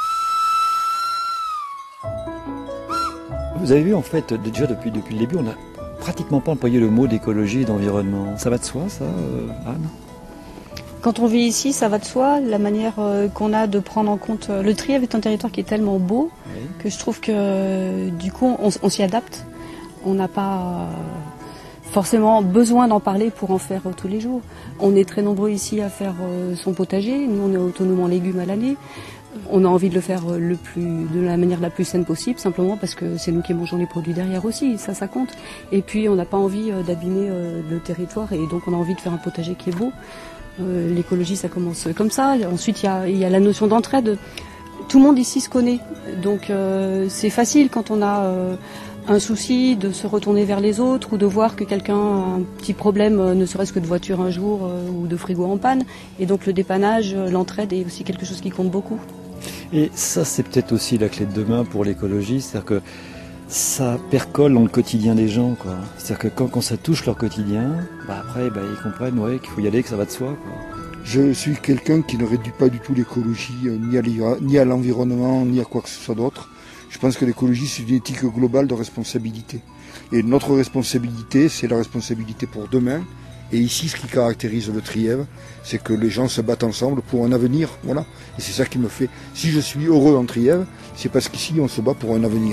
Vous avez vu, en fait, déjà depuis, depuis le début, on n'a pratiquement pas employé le mot d'écologie et d'environnement. Ça va de soi, ça, euh, Anne ? Quand on vit ici, ça va de soi. La manière euh, qu'on a de prendre en compte... Euh, le Trièves est un territoire qui est tellement beau oui. que je trouve que, euh, du coup, on, on s'y adapte. On n'a pas euh, forcément besoin d'en parler pour en faire euh, tous les jours. On est très nombreux ici à faire euh, son potager. Nous, on est autonome en légumes à l'année. On a envie de le faire le plus, de la manière la plus saine possible, simplement parce que c'est nous qui mangeons les produits derrière aussi, ça, ça compte. Et puis on n'a pas envie d'abîmer le territoire et donc on a envie de faire un potager qui est beau. Euh, l'écologie, ça commence comme ça. Ensuite, il y a, il y a la notion d'entraide. Tout le monde ici se connaît, donc euh, c'est facile quand on a euh, un souci de se retourner vers les autres ou de voir que quelqu'un a un petit problème, ne serait-ce que de voiture un jour euh, ou de frigo en panne. Et donc le dépannage, l'entraide est aussi quelque chose qui compte beaucoup. Et ça, c'est peut-être aussi la clé de demain pour l'écologie, c'est-à-dire que ça percole dans le quotidien des gens, quoi. C'est-à-dire que quand, quand ça touche leur quotidien, bah après, bah, ils comprennent ouais, qu'il faut y aller, que ça va de soi, quoi. Je suis quelqu'un qui ne réduit pas du tout l'écologie, euh, ni à ni à l'environnement, ni à quoi que ce soit d'autre. Je pense que l'écologie, c'est une éthique globale de responsabilité. Et notre responsabilité, c'est la responsabilité pour demain. Et ici, ce qui caractérise le Trièves, c'est que les gens se battent ensemble pour un avenir, voilà. Et c'est ça qui me fait... Si je suis heureux en Trièves, c'est parce qu'ici, on se bat pour un avenir.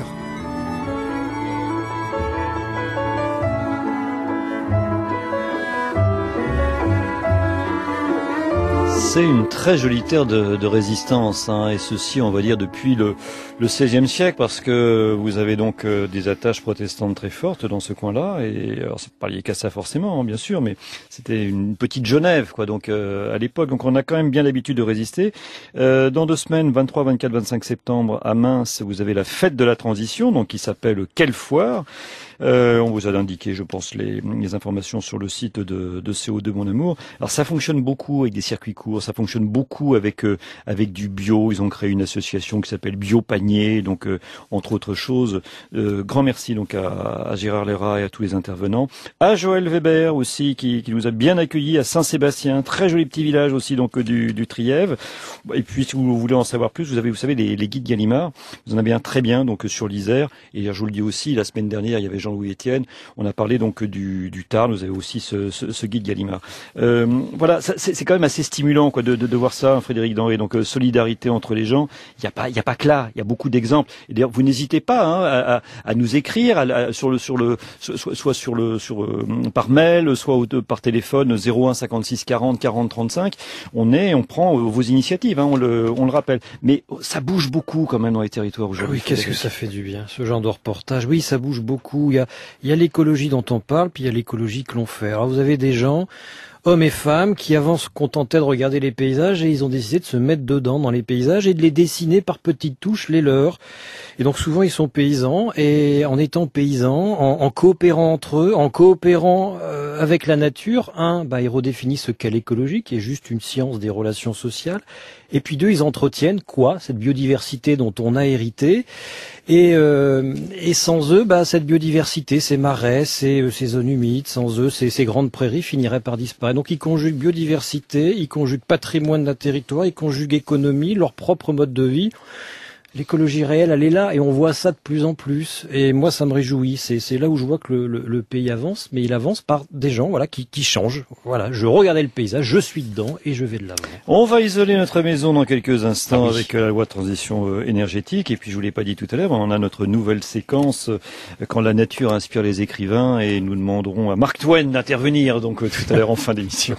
C'est une très jolie terre de, de résistance, hein, et ceci, on va dire, depuis le, le seizième siècle, parce que vous avez donc euh, des attaches protestantes très fortes dans ce coin-là, et alors c'est pas lié qu'à ça forcément, hein, bien sûr, mais c'était une petite Genève, quoi, donc euh, à l'époque, donc on a quand même bien l'habitude de résister. Euh, dans deux semaines, vingt-trois, vingt-quatre, vingt-cinq septembre, à Mainz, vous avez la fête de la transition, donc qui s'appelle Quelle Foire. Euh, on vous a indiqué, je pense, les, les informations sur le site de, de C O deux Mon Amour. Alors ça fonctionne beaucoup avec des circuits courts, ça fonctionne beaucoup avec euh, avec du bio. Ils ont créé une association qui s'appelle Bio Panier, donc euh, entre autres choses. Euh, grand merci donc à, à Gérard Léra et à tous les intervenants, à Joël Weber aussi qui, qui nous a bien accueillis à Saint-Sébastien, très joli petit village aussi donc du, du Trièves. Et puis si vous voulez en savoir plus, vous avez vous savez les, les guides Gallimard. Vous en avez un très bien donc sur l'Isère. Et je vous le dis aussi, la semaine dernière il y avait Jean-Louis Etienne, on a parlé donc du, du Tarn, vous avez aussi ce, ce, ce guide Gallimard. Euh, voilà, c'est quand même assez stimulant quoi, de, de, de voir ça, Frédéric Denré. Donc euh, solidarité entre les gens, il n'y a pas, il y a pas que là, il y a beaucoup d'exemples. Et d'ailleurs, vous n'hésitez pas hein, à, à, à nous écrire à, à, sur le, sur le, soit, soit sur le, sur euh, par mail, soit au, par téléphone zéro un cinquante-six quarante quarante trente-cinq. On est, on prend vos initiatives, hein, on le, on le rappelle. Mais ça bouge beaucoup quand même dans les territoires aujourd'hui. Oui, qu'est-ce que ça fait du bien, ce genre de reportage. Oui, ça bouge beaucoup. Il y a Il y a l'écologie dont on parle, puis il y a l'écologie que l'on fait. Alors vous avez des gens, hommes et femmes, qui avant se contentaient de regarder les paysages et ils ont décidé de se mettre dedans dans les paysages et de les dessiner par petites touches, les leurs. Et donc souvent ils sont paysans et en étant paysans, en, en coopérant entre eux, en coopérant euh, avec la nature, un, bah, ils redéfinissent ce qu'est l'écologie, qui est juste une science des relations sociales. Et puis deux, ils entretiennent quoi? Cette biodiversité dont on a hérité. Et, euh, et sans eux, bah, cette biodiversité, ces marais, ces, ces zones humides, sans eux, ces, ces grandes prairies finiraient par disparaître. Donc ils conjuguent biodiversité, ils conjuguent patrimoine d'un territoire, ils conjuguent économie, leur propre mode de vie. L'écologie réelle, elle est là et on voit ça de plus en plus. Et moi, ça me réjouit. C'est là où je vois que le, le, le pays avance, mais il avance par des gens, voilà, qui, qui changent. Voilà, je regardais le paysage, je suis dedans et je vais de l'avant. On va isoler notre maison dans quelques instants ah oui. avec la loi de transition énergétique. Et puis, je vous l'ai pas dit tout à l'heure, on a notre nouvelle séquence quand la nature inspire les écrivains et nous demanderons à Mark Twain d'intervenir. Donc tout à l'heure en fin d'émission.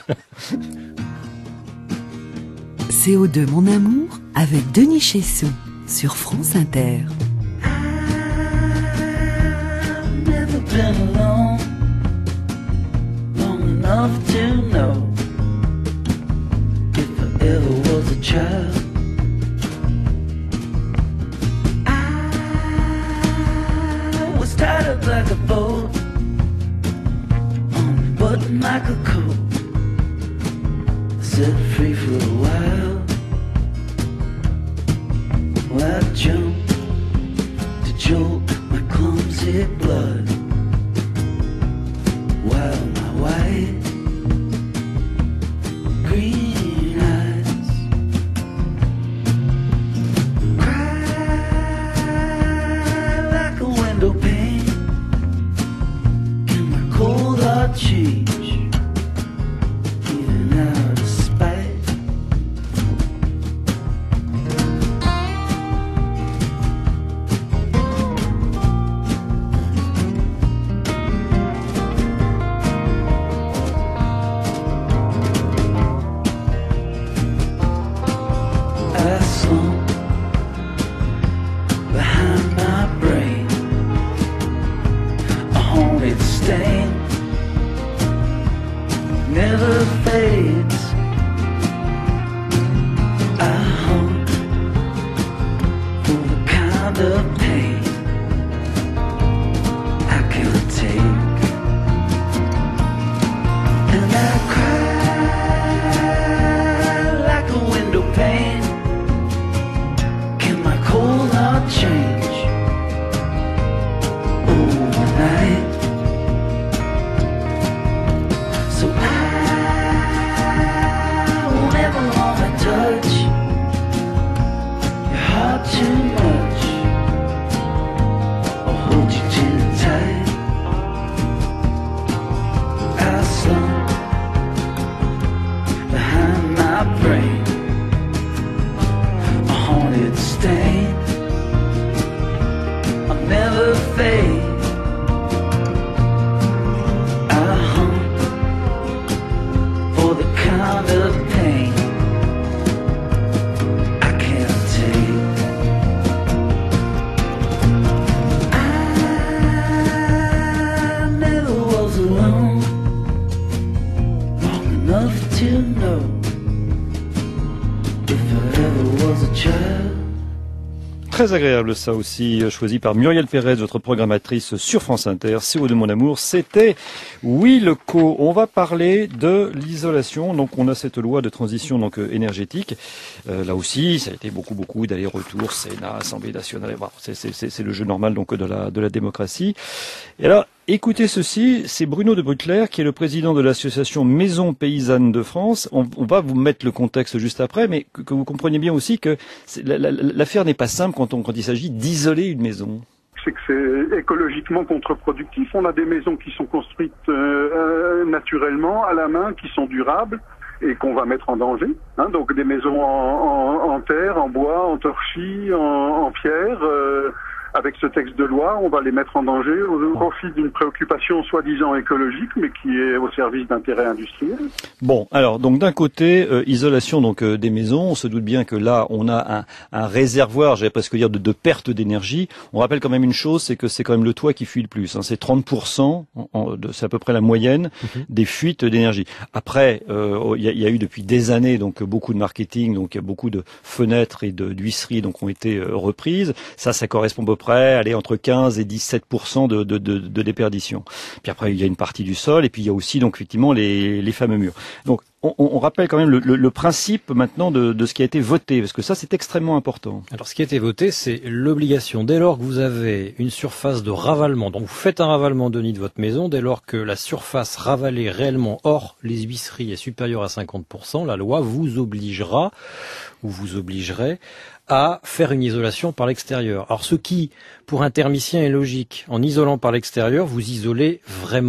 C O deux Mon Amour, avec Denis Chessou, sur France Inter. been alone long enough to know if I ever was a child. I was tied up like a boat on a button like a coat, set free for a while. Well, I jumped to jolt my clumsy blood, while my white, green eyes cried like a window pane. Can my cold heart change, even out of spite? Never fades. I hunt for the kind of pain I can't take, and I cry like a window pane. Can my cold heart change overnight? So I touch your heart too much, or hold you too tight. I slump behind my brain, a haunted stain. I'll never fade. I hunt for the kind of pain to know if I ever was a child. Très agréable ça aussi, choisi par Muriel Pérez, votre programmatrice sur France Inter. C O de mon amour, c'était Oui le co. On va parler de l'isolation. Donc on a cette loi de transition donc énergétique. Euh, là aussi, ça a été beaucoup beaucoup d'allers-retours, Sénat, Assemblée nationale. Bon, c'est, c'est, c'est le jeu normal donc de la de la démocratie. Et là, écoutez ceci, c'est Bruno de Bruckler qui est le président de l'association Maisons Paysannes de France. On, on va vous mettre le contexte juste après, mais que, que vous compreniez bien aussi que la, la, l'affaire n'est pas simple quand, on, quand il s'agit d'isoler une maison. C'est que c'est écologiquement contre-productif. On a des maisons qui sont construites euh, naturellement, à la main, qui sont durables et qu'on va mettre en danger. Hein, donc des maisons en, en, en terre, en bois, en torchis, en, en pierre. Euh, Avec ce texte de loi, on va les mettre en danger au profit d'une préoccupation soi-disant écologique, mais qui est au service d'intérêts industriels. Bon, alors donc d'un côté, euh, isolation donc euh, des maisons. On se doute bien que là, on a un, un réservoir, j'allais presque dire, de, de perte d'énergie. On rappelle quand même une chose, c'est que c'est quand même le toit qui fuit le plus. Hein. C'est trente pour cent, en, en, de, c'est à peu près la moyenne mmh. des fuites d'énergie. Après, il euh, y, y a eu depuis des années donc beaucoup de marketing, donc il y a beaucoup de fenêtres et de d'huisseries donc ont été euh, reprises. Ça, ça correspond à peu près aller entre quinze et dix-sept pour cent de, de, de, de déperdition. Puis après, il y a une partie du sol, et puis il y a aussi donc effectivement les, les fameux murs. Donc, on, on rappelle quand même le, le, le principe maintenant de, de ce qui a été voté, parce que ça, c'est extrêmement important. Alors, ce qui a été voté, c'est l'obligation, dès lors que vous avez une surface de ravalement, donc vous faites un ravalement de nid de votre maison, dès lors que la surface ravalée réellement hors les huisseries est supérieure à cinquante pour cent, la loi vous obligera, ou vous obligerait, à faire une isolation par l'extérieur. Alors ce qui, pour un thermicien, est logique, en isolant par l'extérieur, vous isolez vraiment.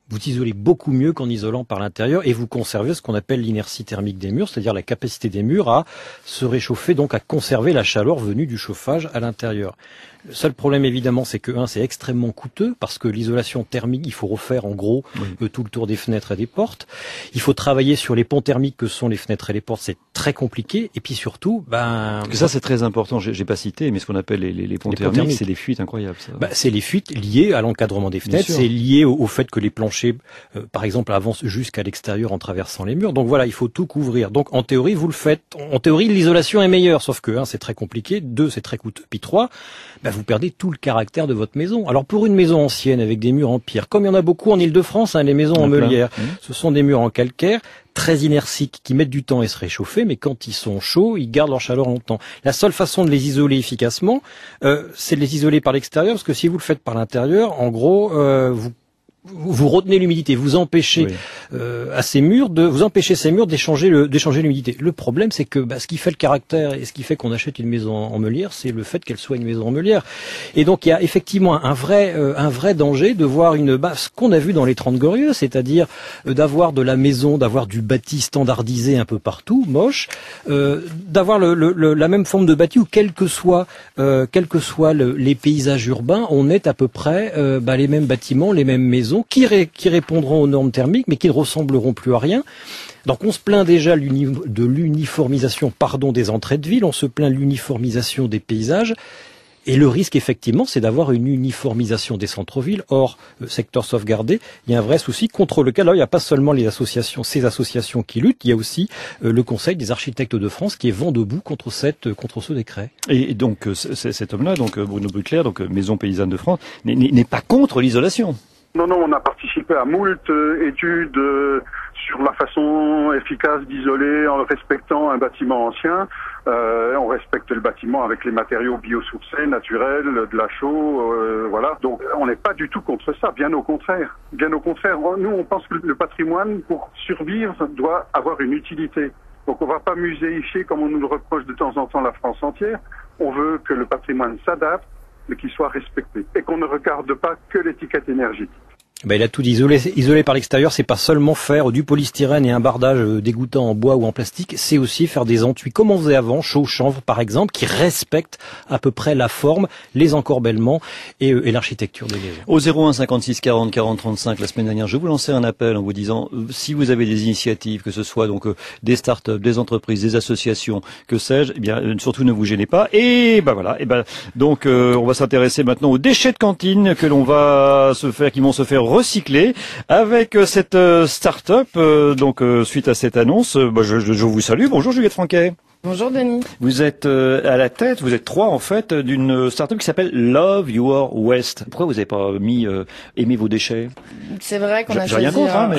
Vous isolez beaucoup mieux qu'en isolant par l'intérieur et vous conservez ce qu'on appelle l'inertie thermique des murs, c'est-à-dire la capacité des murs à se réchauffer, donc à conserver la chaleur venue du chauffage à l'intérieur. Le seul problème évidemment, c'est que un, c'est extrêmement coûteux parce que l'isolation thermique, il faut refaire en gros oui. euh, tout le tour des fenêtres et des portes. Il faut travailler sur les ponts thermiques que sont les fenêtres et les portes, c'est très compliqué. Et puis surtout, ben parce que ça c'est très important. J'ai, j'ai pas cité, mais ce qu'on appelle les, les, les ponts les thermiques, thermiques, c'est les fuites incroyables. Ça. Ben, c'est les fuites liées à l'encadrement des fenêtres, c'est lié au, au fait que les planchers, euh, par exemple, avancent jusqu'à l'extérieur en traversant les murs. Donc voilà, il faut tout couvrir. Donc en théorie, vous le faites. En théorie, l'isolation est meilleure, sauf que un, c'est très compliqué, deux, c'est très coûteux, puis trois, ben, vous perdez tout le caractère de votre maison. Alors pour une maison ancienne avec des murs en pierre, comme il y en a beaucoup en Île-de-France, hein, les maisons en meulière, mmh. ce sont des murs en calcaire très inertiques qui mettent du temps à se réchauffer, mais quand ils sont chauds, ils gardent leur chaleur longtemps. La seule façon de les isoler efficacement, euh, c'est de les isoler par l'extérieur, parce que si vous le faites par l'intérieur, en gros, euh, vous vous retenez l'humidité, vous empêchez oui. euh, à ces murs de vous empêchez ces murs d'échanger le d'échanger l'humidité. Le problème, c'est que bah, ce qui fait le caractère et ce qui fait qu'on achète une maison en meulière, c'est le fait qu'elle soit une maison en meulière. Et donc il y a effectivement un vrai euh, un vrai danger de voir une bah, ce qu'on a vu dans les Trente Glorieuses, c'est-à-dire euh, d'avoir de la maison, d'avoir du bâti standardisé un peu partout, moche, euh, d'avoir le, le, le, la même forme de bâti où quel que soit euh, quel que soit le, les paysages urbains, on est à peu près euh, bah, les mêmes bâtiments, les mêmes maisons. Qui, ré, qui répondront aux normes thermiques, mais qui ne ressembleront plus à rien. Donc on se plaint déjà l'uni, de l'uniformisation pardon, des entrées de ville, on se plaint de l'uniformisation des paysages, et le risque effectivement c'est d'avoir une uniformisation des centres-villes. Or, euh, secteur sauvegardé, il y a un vrai souci contre lequel, alors, il n'y a pas seulement les associations, ces associations qui luttent, il y a aussi euh, le Conseil des architectes de France qui est vent debout contre, cette, contre ce décret. Et donc euh, cet homme-là, donc Bruno Bucler, donc Maison Paysanne de France, n'est, n'est pas contre l'isolation. Non, non, on a participé à moult euh, études euh, sur la façon efficace d'isoler en respectant un bâtiment ancien. Euh, on respecte le bâtiment avec les matériaux biosourcés, naturels, de la chaux, euh, voilà. Donc on n'est pas du tout contre ça, bien au contraire. Bien au contraire, nous on pense que le patrimoine, pour survivre, doit avoir une utilité. Donc on ne va pas muséifier comme on nous le reproche de temps en temps la France entière. On veut que le patrimoine s'adapte, mais qu'il soit respecté. Et qu'on ne regarde pas que l'étiquette énergétique. Ben, il a tout dit. Isolé, isolé par l'extérieur, c'est pas seulement faire du polystyrène et un bardage dégoûtant en bois ou en plastique, c'est aussi faire des entuis comme on faisait avant, chaux, chanvre par exemple, qui respectent à peu près la forme, les encorbellements et, et l'architecture des maisons. Au zéro un cinquante-six quarante quarante trente-cinq, la semaine dernière, je vous lançais un appel en vous disant, euh, si vous avez des initiatives, que ce soit donc euh, des start-up, des entreprises, des associations, que sais-je, eh bien, euh, surtout ne vous gênez pas. Et ben voilà, et ben donc euh, on va s'intéresser maintenant aux déchets de cantine que l'on va se faire, qui vont se faire recycler avec euh, cette euh, start-up. Euh, donc euh, suite à cette annonce, euh, bah, je, je, je vous salue. Bonjour Juliette Franquet. Bonjour Denis. Vous êtes euh, à la tête, vous êtes trois en fait, d'une start-up qui s'appelle Love Your Waste. Pourquoi vous n'avez pas mis euh, Aimez vos déchets? C'est vrai qu'on j'ai, a j'ai choisi. Rien contre, un... hein,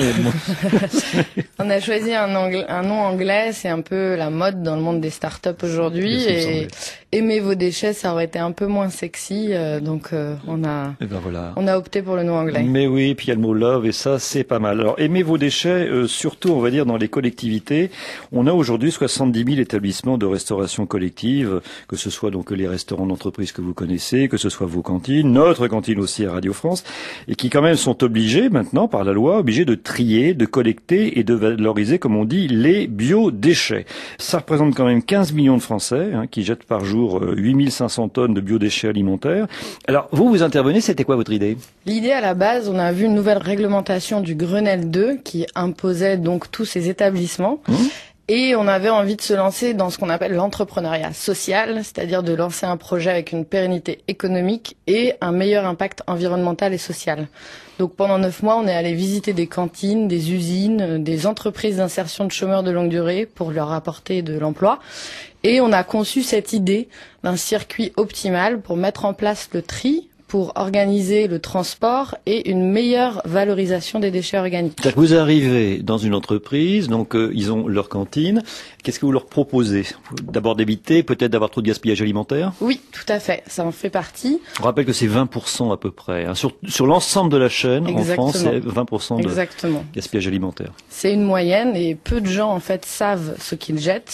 mais on a choisi un, angla... un nom anglais, c'est un peu la mode dans le monde des start-up aujourd'hui. Et Aimez vos déchets, ça aurait été un peu moins sexy, euh, donc euh, on a, et ben voilà. on a opté pour le nom anglais. Mais oui, puis il y a le mot love et ça c'est pas mal. Alors Aimez vos déchets, euh, surtout on va dire dans les collectivités. On a aujourd'hui soixante-dix mille établissements de restauration collective, que ce soit donc les restaurants d'entreprise que vous connaissez, que ce soit vos cantines, notre cantine aussi à Radio France, et qui quand même sont obligés maintenant par la loi, obligés de trier, de collecter et de valoriser, comme on dit, les biodéchets. Ça représente quand même quinze millions de Français hein, qui jettent par jour huit mille cinq cents tonnes de biodéchets alimentaires. Alors vous, vous intervenez, c'était quoi votre idée? L'idée à la base, on a vu une nouvelle réglementation du Grenelle deux qui imposait donc tous ces établissements. Mmh. Et on avait envie de se lancer dans ce qu'on appelle l'entrepreneuriat social, c'est-à-dire de lancer un projet avec une pérennité économique et un meilleur impact environnemental et social. Donc pendant neuf mois, on est allé visiter des cantines, des usines, des entreprises d'insertion de chômeurs de longue durée pour leur apporter de l'emploi. Et on a conçu cette idée d'un circuit optimal pour mettre en place le tri, pour organiser le transport et une meilleure valorisation des déchets organiques. C'est-à-dire que vous arrivez dans une entreprise, donc euh, ils ont leur cantine. Qu'est-ce que vous leur proposez? D'abord d'éviter peut-être d'avoir trop de gaspillage alimentaire? Oui, tout à fait, ça en fait partie. On rappelle que c'est vingt pour cent à peu près. Hein. Sur, sur l'ensemble de la chaîne, exactement. En France, c'est vingt pour cent de exactement. Gaspillage alimentaire. C'est une moyenne et peu de gens en fait savent ce qu'ils jettent.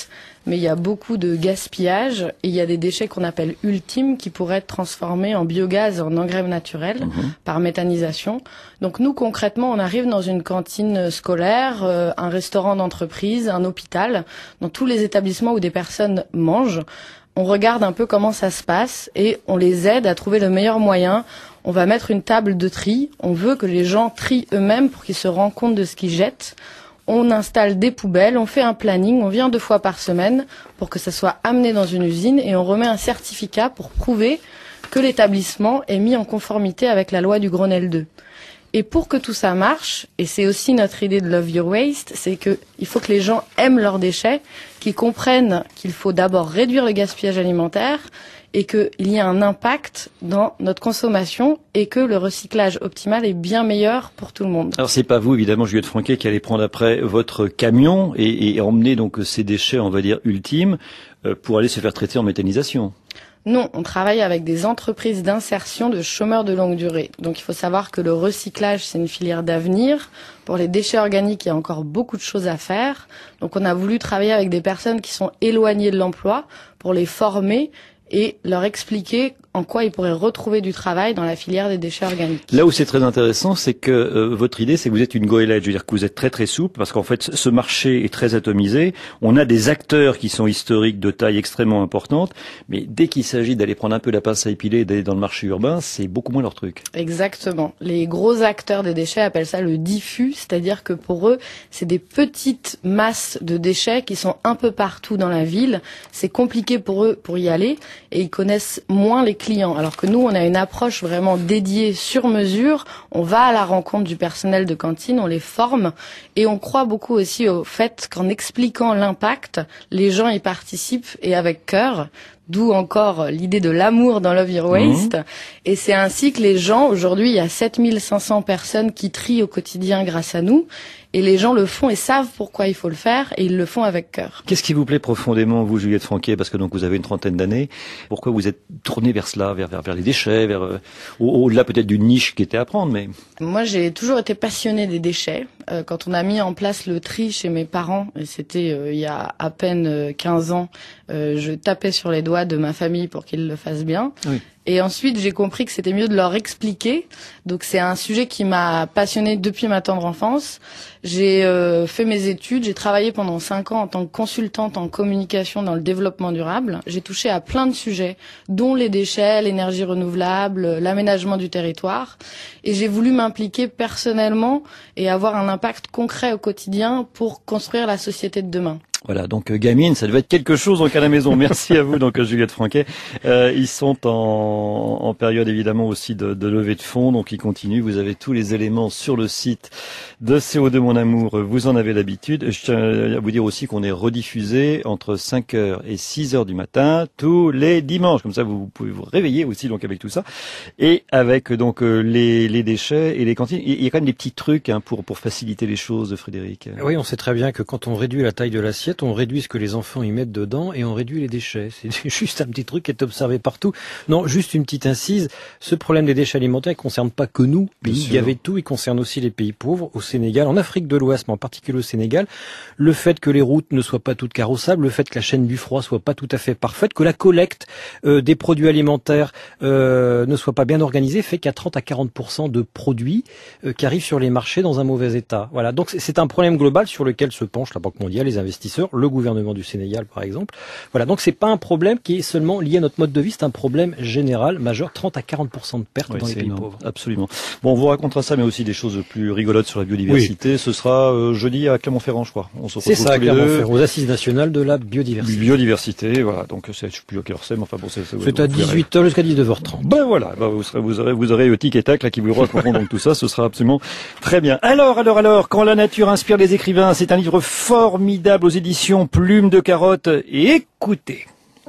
mais il y a beaucoup de gaspillage et il y a des déchets qu'on appelle ultimes qui pourraient être transformés en biogaz, en engrais naturel mmh. par méthanisation. Donc nous, concrètement, on arrive dans une cantine scolaire, euh, un restaurant d'entreprise, un hôpital, dans tous les établissements où des personnes mangent. On regarde un peu comment ça se passe et on les aide à trouver le meilleur moyen. On va mettre une table de tri. On veut que les gens trient eux-mêmes pour qu'ils se rendent compte de ce qu'ils jettent. On installe des poubelles, on fait un planning, on vient deux fois par semaine pour que ça soit amené dans une usine et on remet un certificat pour prouver que l'établissement est mis en conformité avec la loi du Grenelle deux. Et pour que tout ça marche, et c'est aussi notre idée de Love Your Waste, c'est que il faut que les gens aiment leurs déchets, qu'ils comprennent qu'il faut d'abord réduire le gaspillage alimentaire et qu'il y a un impact dans notre consommation et que le recyclage optimal est bien meilleur pour tout le monde. Alors c'est pas vous évidemment, Juliette Franquet, qui allez prendre après votre camion et, et emmener donc ces déchets, on va dire ultimes, euh, pour aller se faire traiter en méthanisation. Non, on travaille avec des entreprises d'insertion de chômeurs de longue durée. Donc il faut savoir que le recyclage, c'est une filière d'avenir. Pour les déchets organiques, il y a encore beaucoup de choses à faire. Donc on a voulu travailler avec des personnes qui sont éloignées de l'emploi pour les former et leur expliquer en quoi ils pourraient retrouver du travail dans la filière des déchets organiques. Là où c'est très intéressant, c'est que euh, votre idée, c'est que vous êtes une goélette, je veux dire que vous êtes très très souple, parce qu'en fait, ce marché est très atomisé. On a des acteurs qui sont historiques de taille extrêmement importante, mais dès qu'il s'agit d'aller prendre un peu la pince à épiler et d'aller dans le marché urbain, c'est beaucoup moins leur truc. Exactement. Les gros acteurs des déchets appellent ça le diffus, c'est-à-dire que pour eux, c'est des petites masses de déchets qui sont un peu partout dans la ville. C'est compliqué pour eux pour y aller et ils connaissent moins les clients. Alors que nous, on a une approche vraiment dédiée sur mesure. On va à la rencontre du personnel de cantine, on les forme et on croit beaucoup aussi au fait qu'en expliquant l'impact, les gens y participent et avec cœur. D'où encore l'idée de l'amour dans Love Your Waste. Mmh. Et c'est ainsi que les gens, aujourd'hui, il y a sept mille cinq cents personnes qui trient au quotidien grâce à nous. Et les gens le font et savent pourquoi il faut le faire et ils le font avec cœur. Qu'est-ce qui vous plaît profondément, vous, Juliette Franquet, parce que donc vous avez une trentaine d'années. Pourquoi vous êtes tournée vers cela, vers, vers, vers les déchets, vers euh, au-delà peut-être d'une niche qui était à prendre, mais... Moi, j'ai toujours été passionnée des déchets. Euh, quand on a mis en place le tri chez mes parents, et c'était euh, il y a à peine euh, quinze ans, euh, je tapais sur les doigts de ma famille pour qu'ils le fassent bien. Oui. Et ensuite, j'ai compris que c'était mieux de leur expliquer. Donc, c'est un sujet qui m'a passionnée depuis ma tendre enfance. J'ai euh, fait mes études. J'ai travaillé pendant cinq ans en tant que consultante en communication dans le développement durable. J'ai touché à plein de sujets, dont les déchets, l'énergie renouvelable, l'aménagement du territoire. Et j'ai voulu m'impliquer personnellement et avoir un impact concret au quotidien pour construire la société de demain. Voilà, donc euh, gamine, ça devait être quelque chose donc à la maison. Merci à vous, donc Juliette Franquet. Euh, ils sont en, en période évidemment aussi de, de levée de fonds, donc ils continuent. Vous avez tous les éléments sur le site de C O deux Mon Amour. Vous en avez l'habitude. Je tiens à vous dire aussi qu'on est rediffusé entre cinq heures et six heures du matin tous les dimanches. Comme ça, vous pouvez vous réveiller aussi donc avec tout ça et avec donc les, les déchets et les cantines. Il y a quand même des petits trucs hein, pour pour faciliter les choses, Frédéric. Oui, on sait très bien que quand on réduit la taille de l'assiette, on réduit ce que les enfants y mettent dedans et on réduit les déchets. C'est juste un petit truc qui est observé partout. Non, juste une petite incise. Ce problème des déchets alimentaires ne concerne pas que nous, pays gavé de tout, il concerne aussi les pays pauvres, au Sénégal, en Afrique de l'Ouest, mais en particulier au Sénégal. Le fait que les routes ne soient pas toutes carrossables, le fait que la chaîne du froid soit pas tout à fait parfaite, que la collecte euh, des produits alimentaires euh, ne soit pas bien organisée, fait qu'il y a trente à quarante pour cent de produits euh, qui arrivent sur les marchés dans un mauvais état. Voilà. Donc c'est un problème global sur lequel se penche la Banque mondiale, les investisseurs, le gouvernement du Sénégal par exemple. Voilà, donc c'est pas un problème qui est seulement lié à notre mode de vie, c'est un problème général majeur, trente à quarante pour cent de pertes oui, dans les pays énorme. pauvres. Absolument. Bon, on vous racontera ça, mais aussi des choses plus rigolotes sur la biodiversité. Oui. Ce sera euh, jeudi à Clermont-Ferrand, je crois. On se retrouve c'est ça, Clermont-Ferrand, aux Assises nationales de la biodiversité. Biodiversité, voilà. Donc c'est, je sais plus à quelle heure c'est, mais enfin bon, c'est. C'est, c'est à dix-huit heures jusqu'à dix-neuf heures trente. Ben voilà, ben vous serez, vous aurez, vous aurez tic et tac là qui vous raconteront donc tout ça. Ce sera absolument très bien. Alors, alors, alors, quand la nature inspire les écrivains, c'est un livre formidable aux éditions Plume de Carotte. Et écoutez.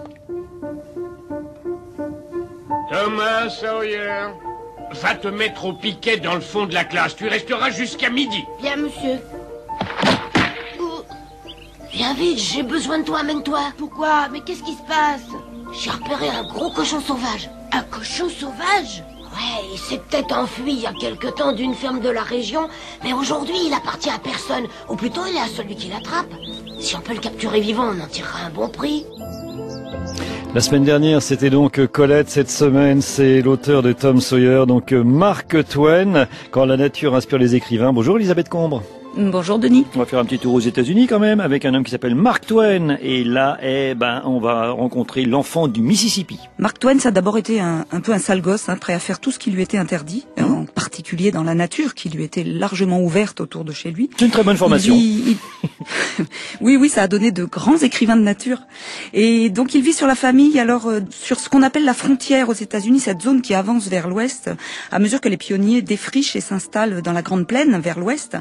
Thomas Sawyer, va te mettre au piquet dans le fond de la classe. Tu resteras jusqu'à midi. Bien, monsieur. Viens vite, j'ai besoin de toi, amène-toi. Pourquoi? Mais qu'est-ce qui se passe? J'ai repéré un gros cochon sauvage. Un cochon sauvage? Ouais, il s'est peut-être enfui il y a quelque temps d'une ferme de la région, mais aujourd'hui il appartient à personne, ou plutôt il est à celui qui l'attrape. Si on peut le capturer vivant, on en tirera un bon prix. La semaine dernière, c'était donc Colette. Cette semaine, c'est l'auteur de Tom Sawyer, donc Mark Twain, quand la nature inspire les écrivains. Bonjour Elisabeth Combre. Bonjour Denis. On va faire un petit tour aux États-Unis quand même, avec un homme qui s'appelle Mark Twain. Et là, eh ben, on va rencontrer l'enfant du Mississippi. Mark Twain, ça a d'abord été un, un peu un sale gosse, hein, prêt à faire tout ce qui lui était interdit, mmh. en particulier dans la nature, qui lui était largement ouverte autour de chez lui. C'est une très bonne formation. Il vit, il... oui, oui, ça a donné de grands écrivains de nature. Et donc, il vit sur la famille, alors euh, sur ce qu'on appelle la frontière aux États-Unis, cette zone qui avance vers l'ouest, à mesure que les pionniers défrichent et s'installent dans la Grande Plaine, vers l'ouest.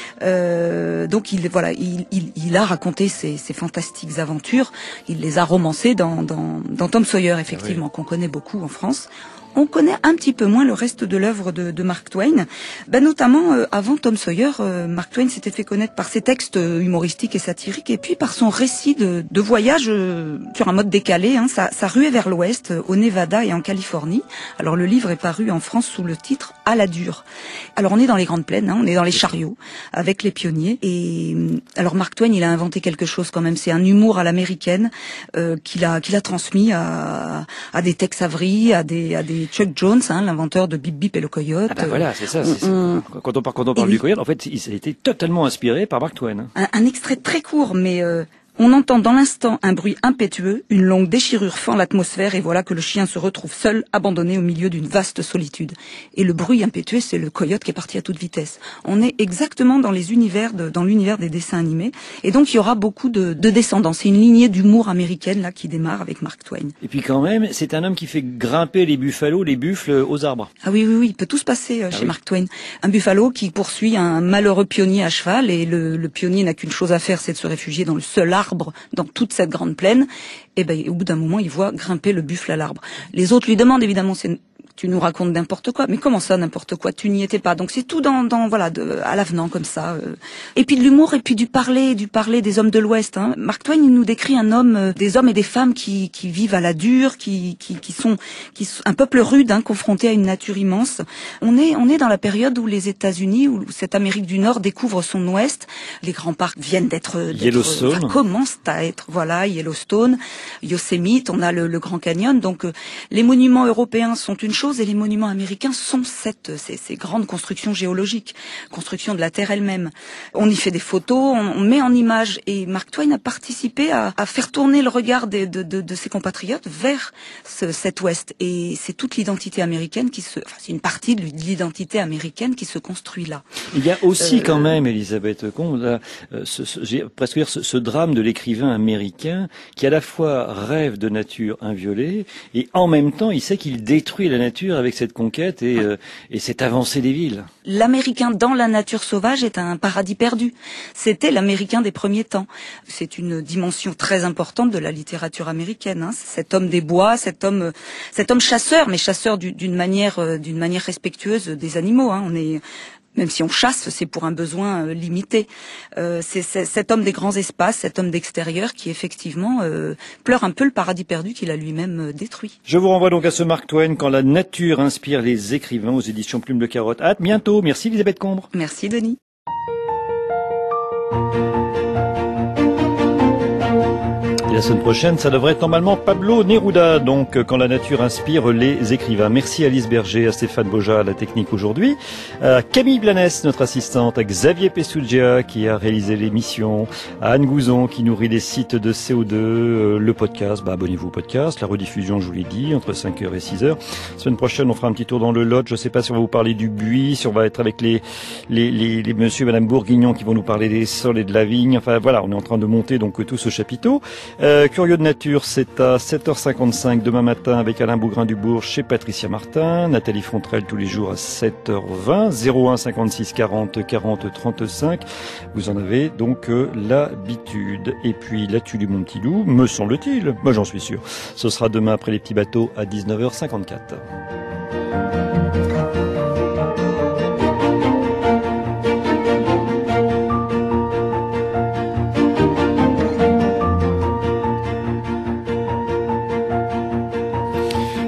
Euh, donc il voilà, il, il, il a raconté ses, ses fantastiques aventures. Il les a romancées dans, dans, dans Tom Sawyer, effectivement, oui. qu'on connaît beaucoup en France. On connaît un petit peu moins le reste de l'œuvre de, de Mark Twain. Ben notamment, euh, avant Tom Sawyer, euh, Mark Twain s'était fait connaître par ses textes humoristiques et satiriques, et puis par son récit de, de voyage euh, sur un mode décalé. Hein, sa, sa ruée vers l'ouest, au Nevada et en Californie. Alors le livre est paru en France sous le titre « À la dure ». Alors on est dans les Grandes Plaines, hein, on est dans les chariots, avec les pionniers. Et alors Mark Twain, il a inventé quelque chose quand même. C'est un humour à l'américaine euh, qu'il a, qu'il a transmis à, à des Tex Avery, à des, à des Chuck Jones, hein, l'inventeur de Bip Bip et le Coyote. Ah ben voilà, c'est ça. C'est on, ça. Quand on parle, quand on parle du Coyote, en fait, il a été totalement inspiré par Mark Twain. Un, un extrait très court, mais euh, on entend dans l'instant un bruit impétueux, une longue déchirure fend l'atmosphère, et voilà que le chien se retrouve seul, abandonné au milieu d'une vaste solitude. Et le bruit impétueux, c'est le coyote qui est parti à toute vitesse. On est exactement dans les univers, de, dans l'univers des dessins animés, et donc il y aura beaucoup de, de descendants. C'est une lignée d'humour américaine là qui démarre avec Mark Twain. Et puis quand même, c'est un homme qui fait grimper les buffalo, les buffles aux arbres. Ah oui, oui, oui, il peut tout se passer euh, ah chez oui. Mark Twain. Un buffalo qui poursuit un malheureux pionnier à cheval, et le, le pionnier n'a qu'une chose à faire, c'est de se réfugier dans le seul arbre dans toute cette grande plaine, et ben au bout d'un moment il voit grimper le buffle à l'arbre. Les autres lui demandent évidemment, c'est tu nous racontes n'importe quoi, mais comment ça n'importe quoi, tu n'y étais pas. Donc c'est tout dans, dans voilà, de, à l'avenant comme ça. Euh. Et puis de l'humour, et puis du parler, du parler des hommes de l'Ouest. Hein. Mark Twain, il nous décrit un homme, euh, des hommes et des femmes qui, qui vivent à la dure, qui, qui, qui sont, qui sont un peuple rude, hein, confronté à une nature immense. On est, on est dans la période où les États-Unis, où cette Amérique du Nord découvre son Ouest. Les grands parcs viennent d'être, Yellowstone, enfin, commencent à être, voilà, Yellowstone, Yosemite, on a le, le Grand Canyon. Donc euh, les monuments européens sont une chose, et les monuments américains sont cette, ces, ces grandes constructions géologiques, construction de la Terre elle-même. On y fait des photos, on, on met en image, et Mark Twain a participé à, à faire tourner le regard de, de, de, de ses compatriotes vers ce, cet Ouest. Et c'est toute l'identité américaine qui se, enfin c'est une partie de l'identité américaine qui se construit là. Il y a aussi euh, quand même, Elisabeth Combe, là, ce, ce, j'ai presque dire ce, ce drame de l'écrivain américain qui à la fois rêve de nature inviolée et en même temps il sait qu'il détruit la nature avec cette conquête et, euh, et cette avancée des villes. L'Américain dans la nature sauvage est un paradis perdu. C'était l'Américain des premiers temps. C'est une dimension très importante de la littérature américaine. Hein. Cet homme des bois, cet homme, cet homme chasseur, mais chasseur d'une manière, d'une manière respectueuse des animaux. Hein. On est Même si on chasse, c'est pour un besoin euh, limité. Euh, c'est cet homme des grands espaces, cet homme d'extérieur qui effectivement euh, pleure un peu le paradis perdu qu'il a lui-même euh, détruit. Je vous renvoie donc à ce Mark Twain, Quand la nature inspire les écrivains, aux éditions Plume de Carotte. À bientôt. Merci Elisabeth Combre. Merci Denis. La semaine prochaine, ça devrait être normalement Pablo Neruda, donc Quand la nature inspire les écrivains. Merci à Alice Berger, à Stéphane Boja à la technique aujourd'hui, à Camille Blanès, notre assistante, à Xavier Pessugia qui a réalisé l'émission, à Anne Gouzon qui nourrit les sites de C O deux, euh, le podcast, bah abonnez-vous au podcast, la rediffusion, je vous l'ai dit, entre cinq heures et six heures. La semaine prochaine, on fera un petit tour dans le Lot, je ne sais pas si on va vous parler du buis, si on va être avec les, les, les, les monsieur et madame Bourguignon qui vont nous parler des sols et de la vigne. Enfin voilà, on est en train de monter donc tout ce chapiteau. Euh, Curieux de nature, c'est à sept heures cinquante-cinq demain matin avec Alain Bougrain-Dubourg chez Patricia Martin, Nathalie Fontrelle tous les jours à sept heures vingt, zéro un cinquante-six quarante quarante trente-cinq. Vous en avez donc euh, l'habitude. Et puis là-dessus du Mon Petit Loup, me semble-t-il, moi j'en suis sûr, ce sera demain après les petits bateaux à dix-neuf heures cinquante-quatre.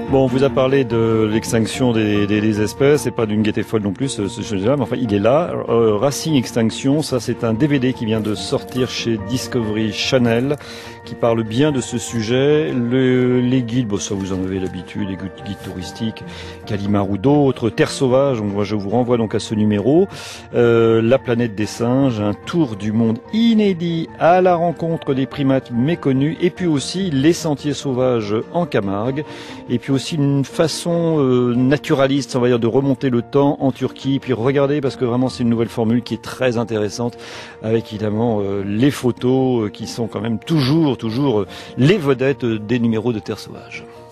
Bon, on vous a parlé de l'extinction des, des, des espèces, et pas d'une gaieté folle non plus, ce, ce sujet-là, mais enfin, il est là. Euh, Racing Extinction, ça c'est un D V D qui vient de sortir chez Discovery Channel, qui parle bien de ce sujet. Le, les guides, bon, ça vous en avez l'habitude, les guides, guides touristiques, Gallimard ou d'autres, Terre sauvage, donc moi je vous renvoie donc à ce numéro. Euh, La planète des singes, un tour du monde inédit à la rencontre des primates méconnus, et puis aussi les sentiers sauvages en Camargue, et puis aussi une façon euh, naturaliste, on va dire, de remonter le temps en Turquie. Puis regardez, parce que vraiment c'est une nouvelle formule qui est très intéressante, avec évidemment euh, les photos euh, qui sont quand même toujours, toujours euh, les vedettes euh, des numéros de Terre sauvage.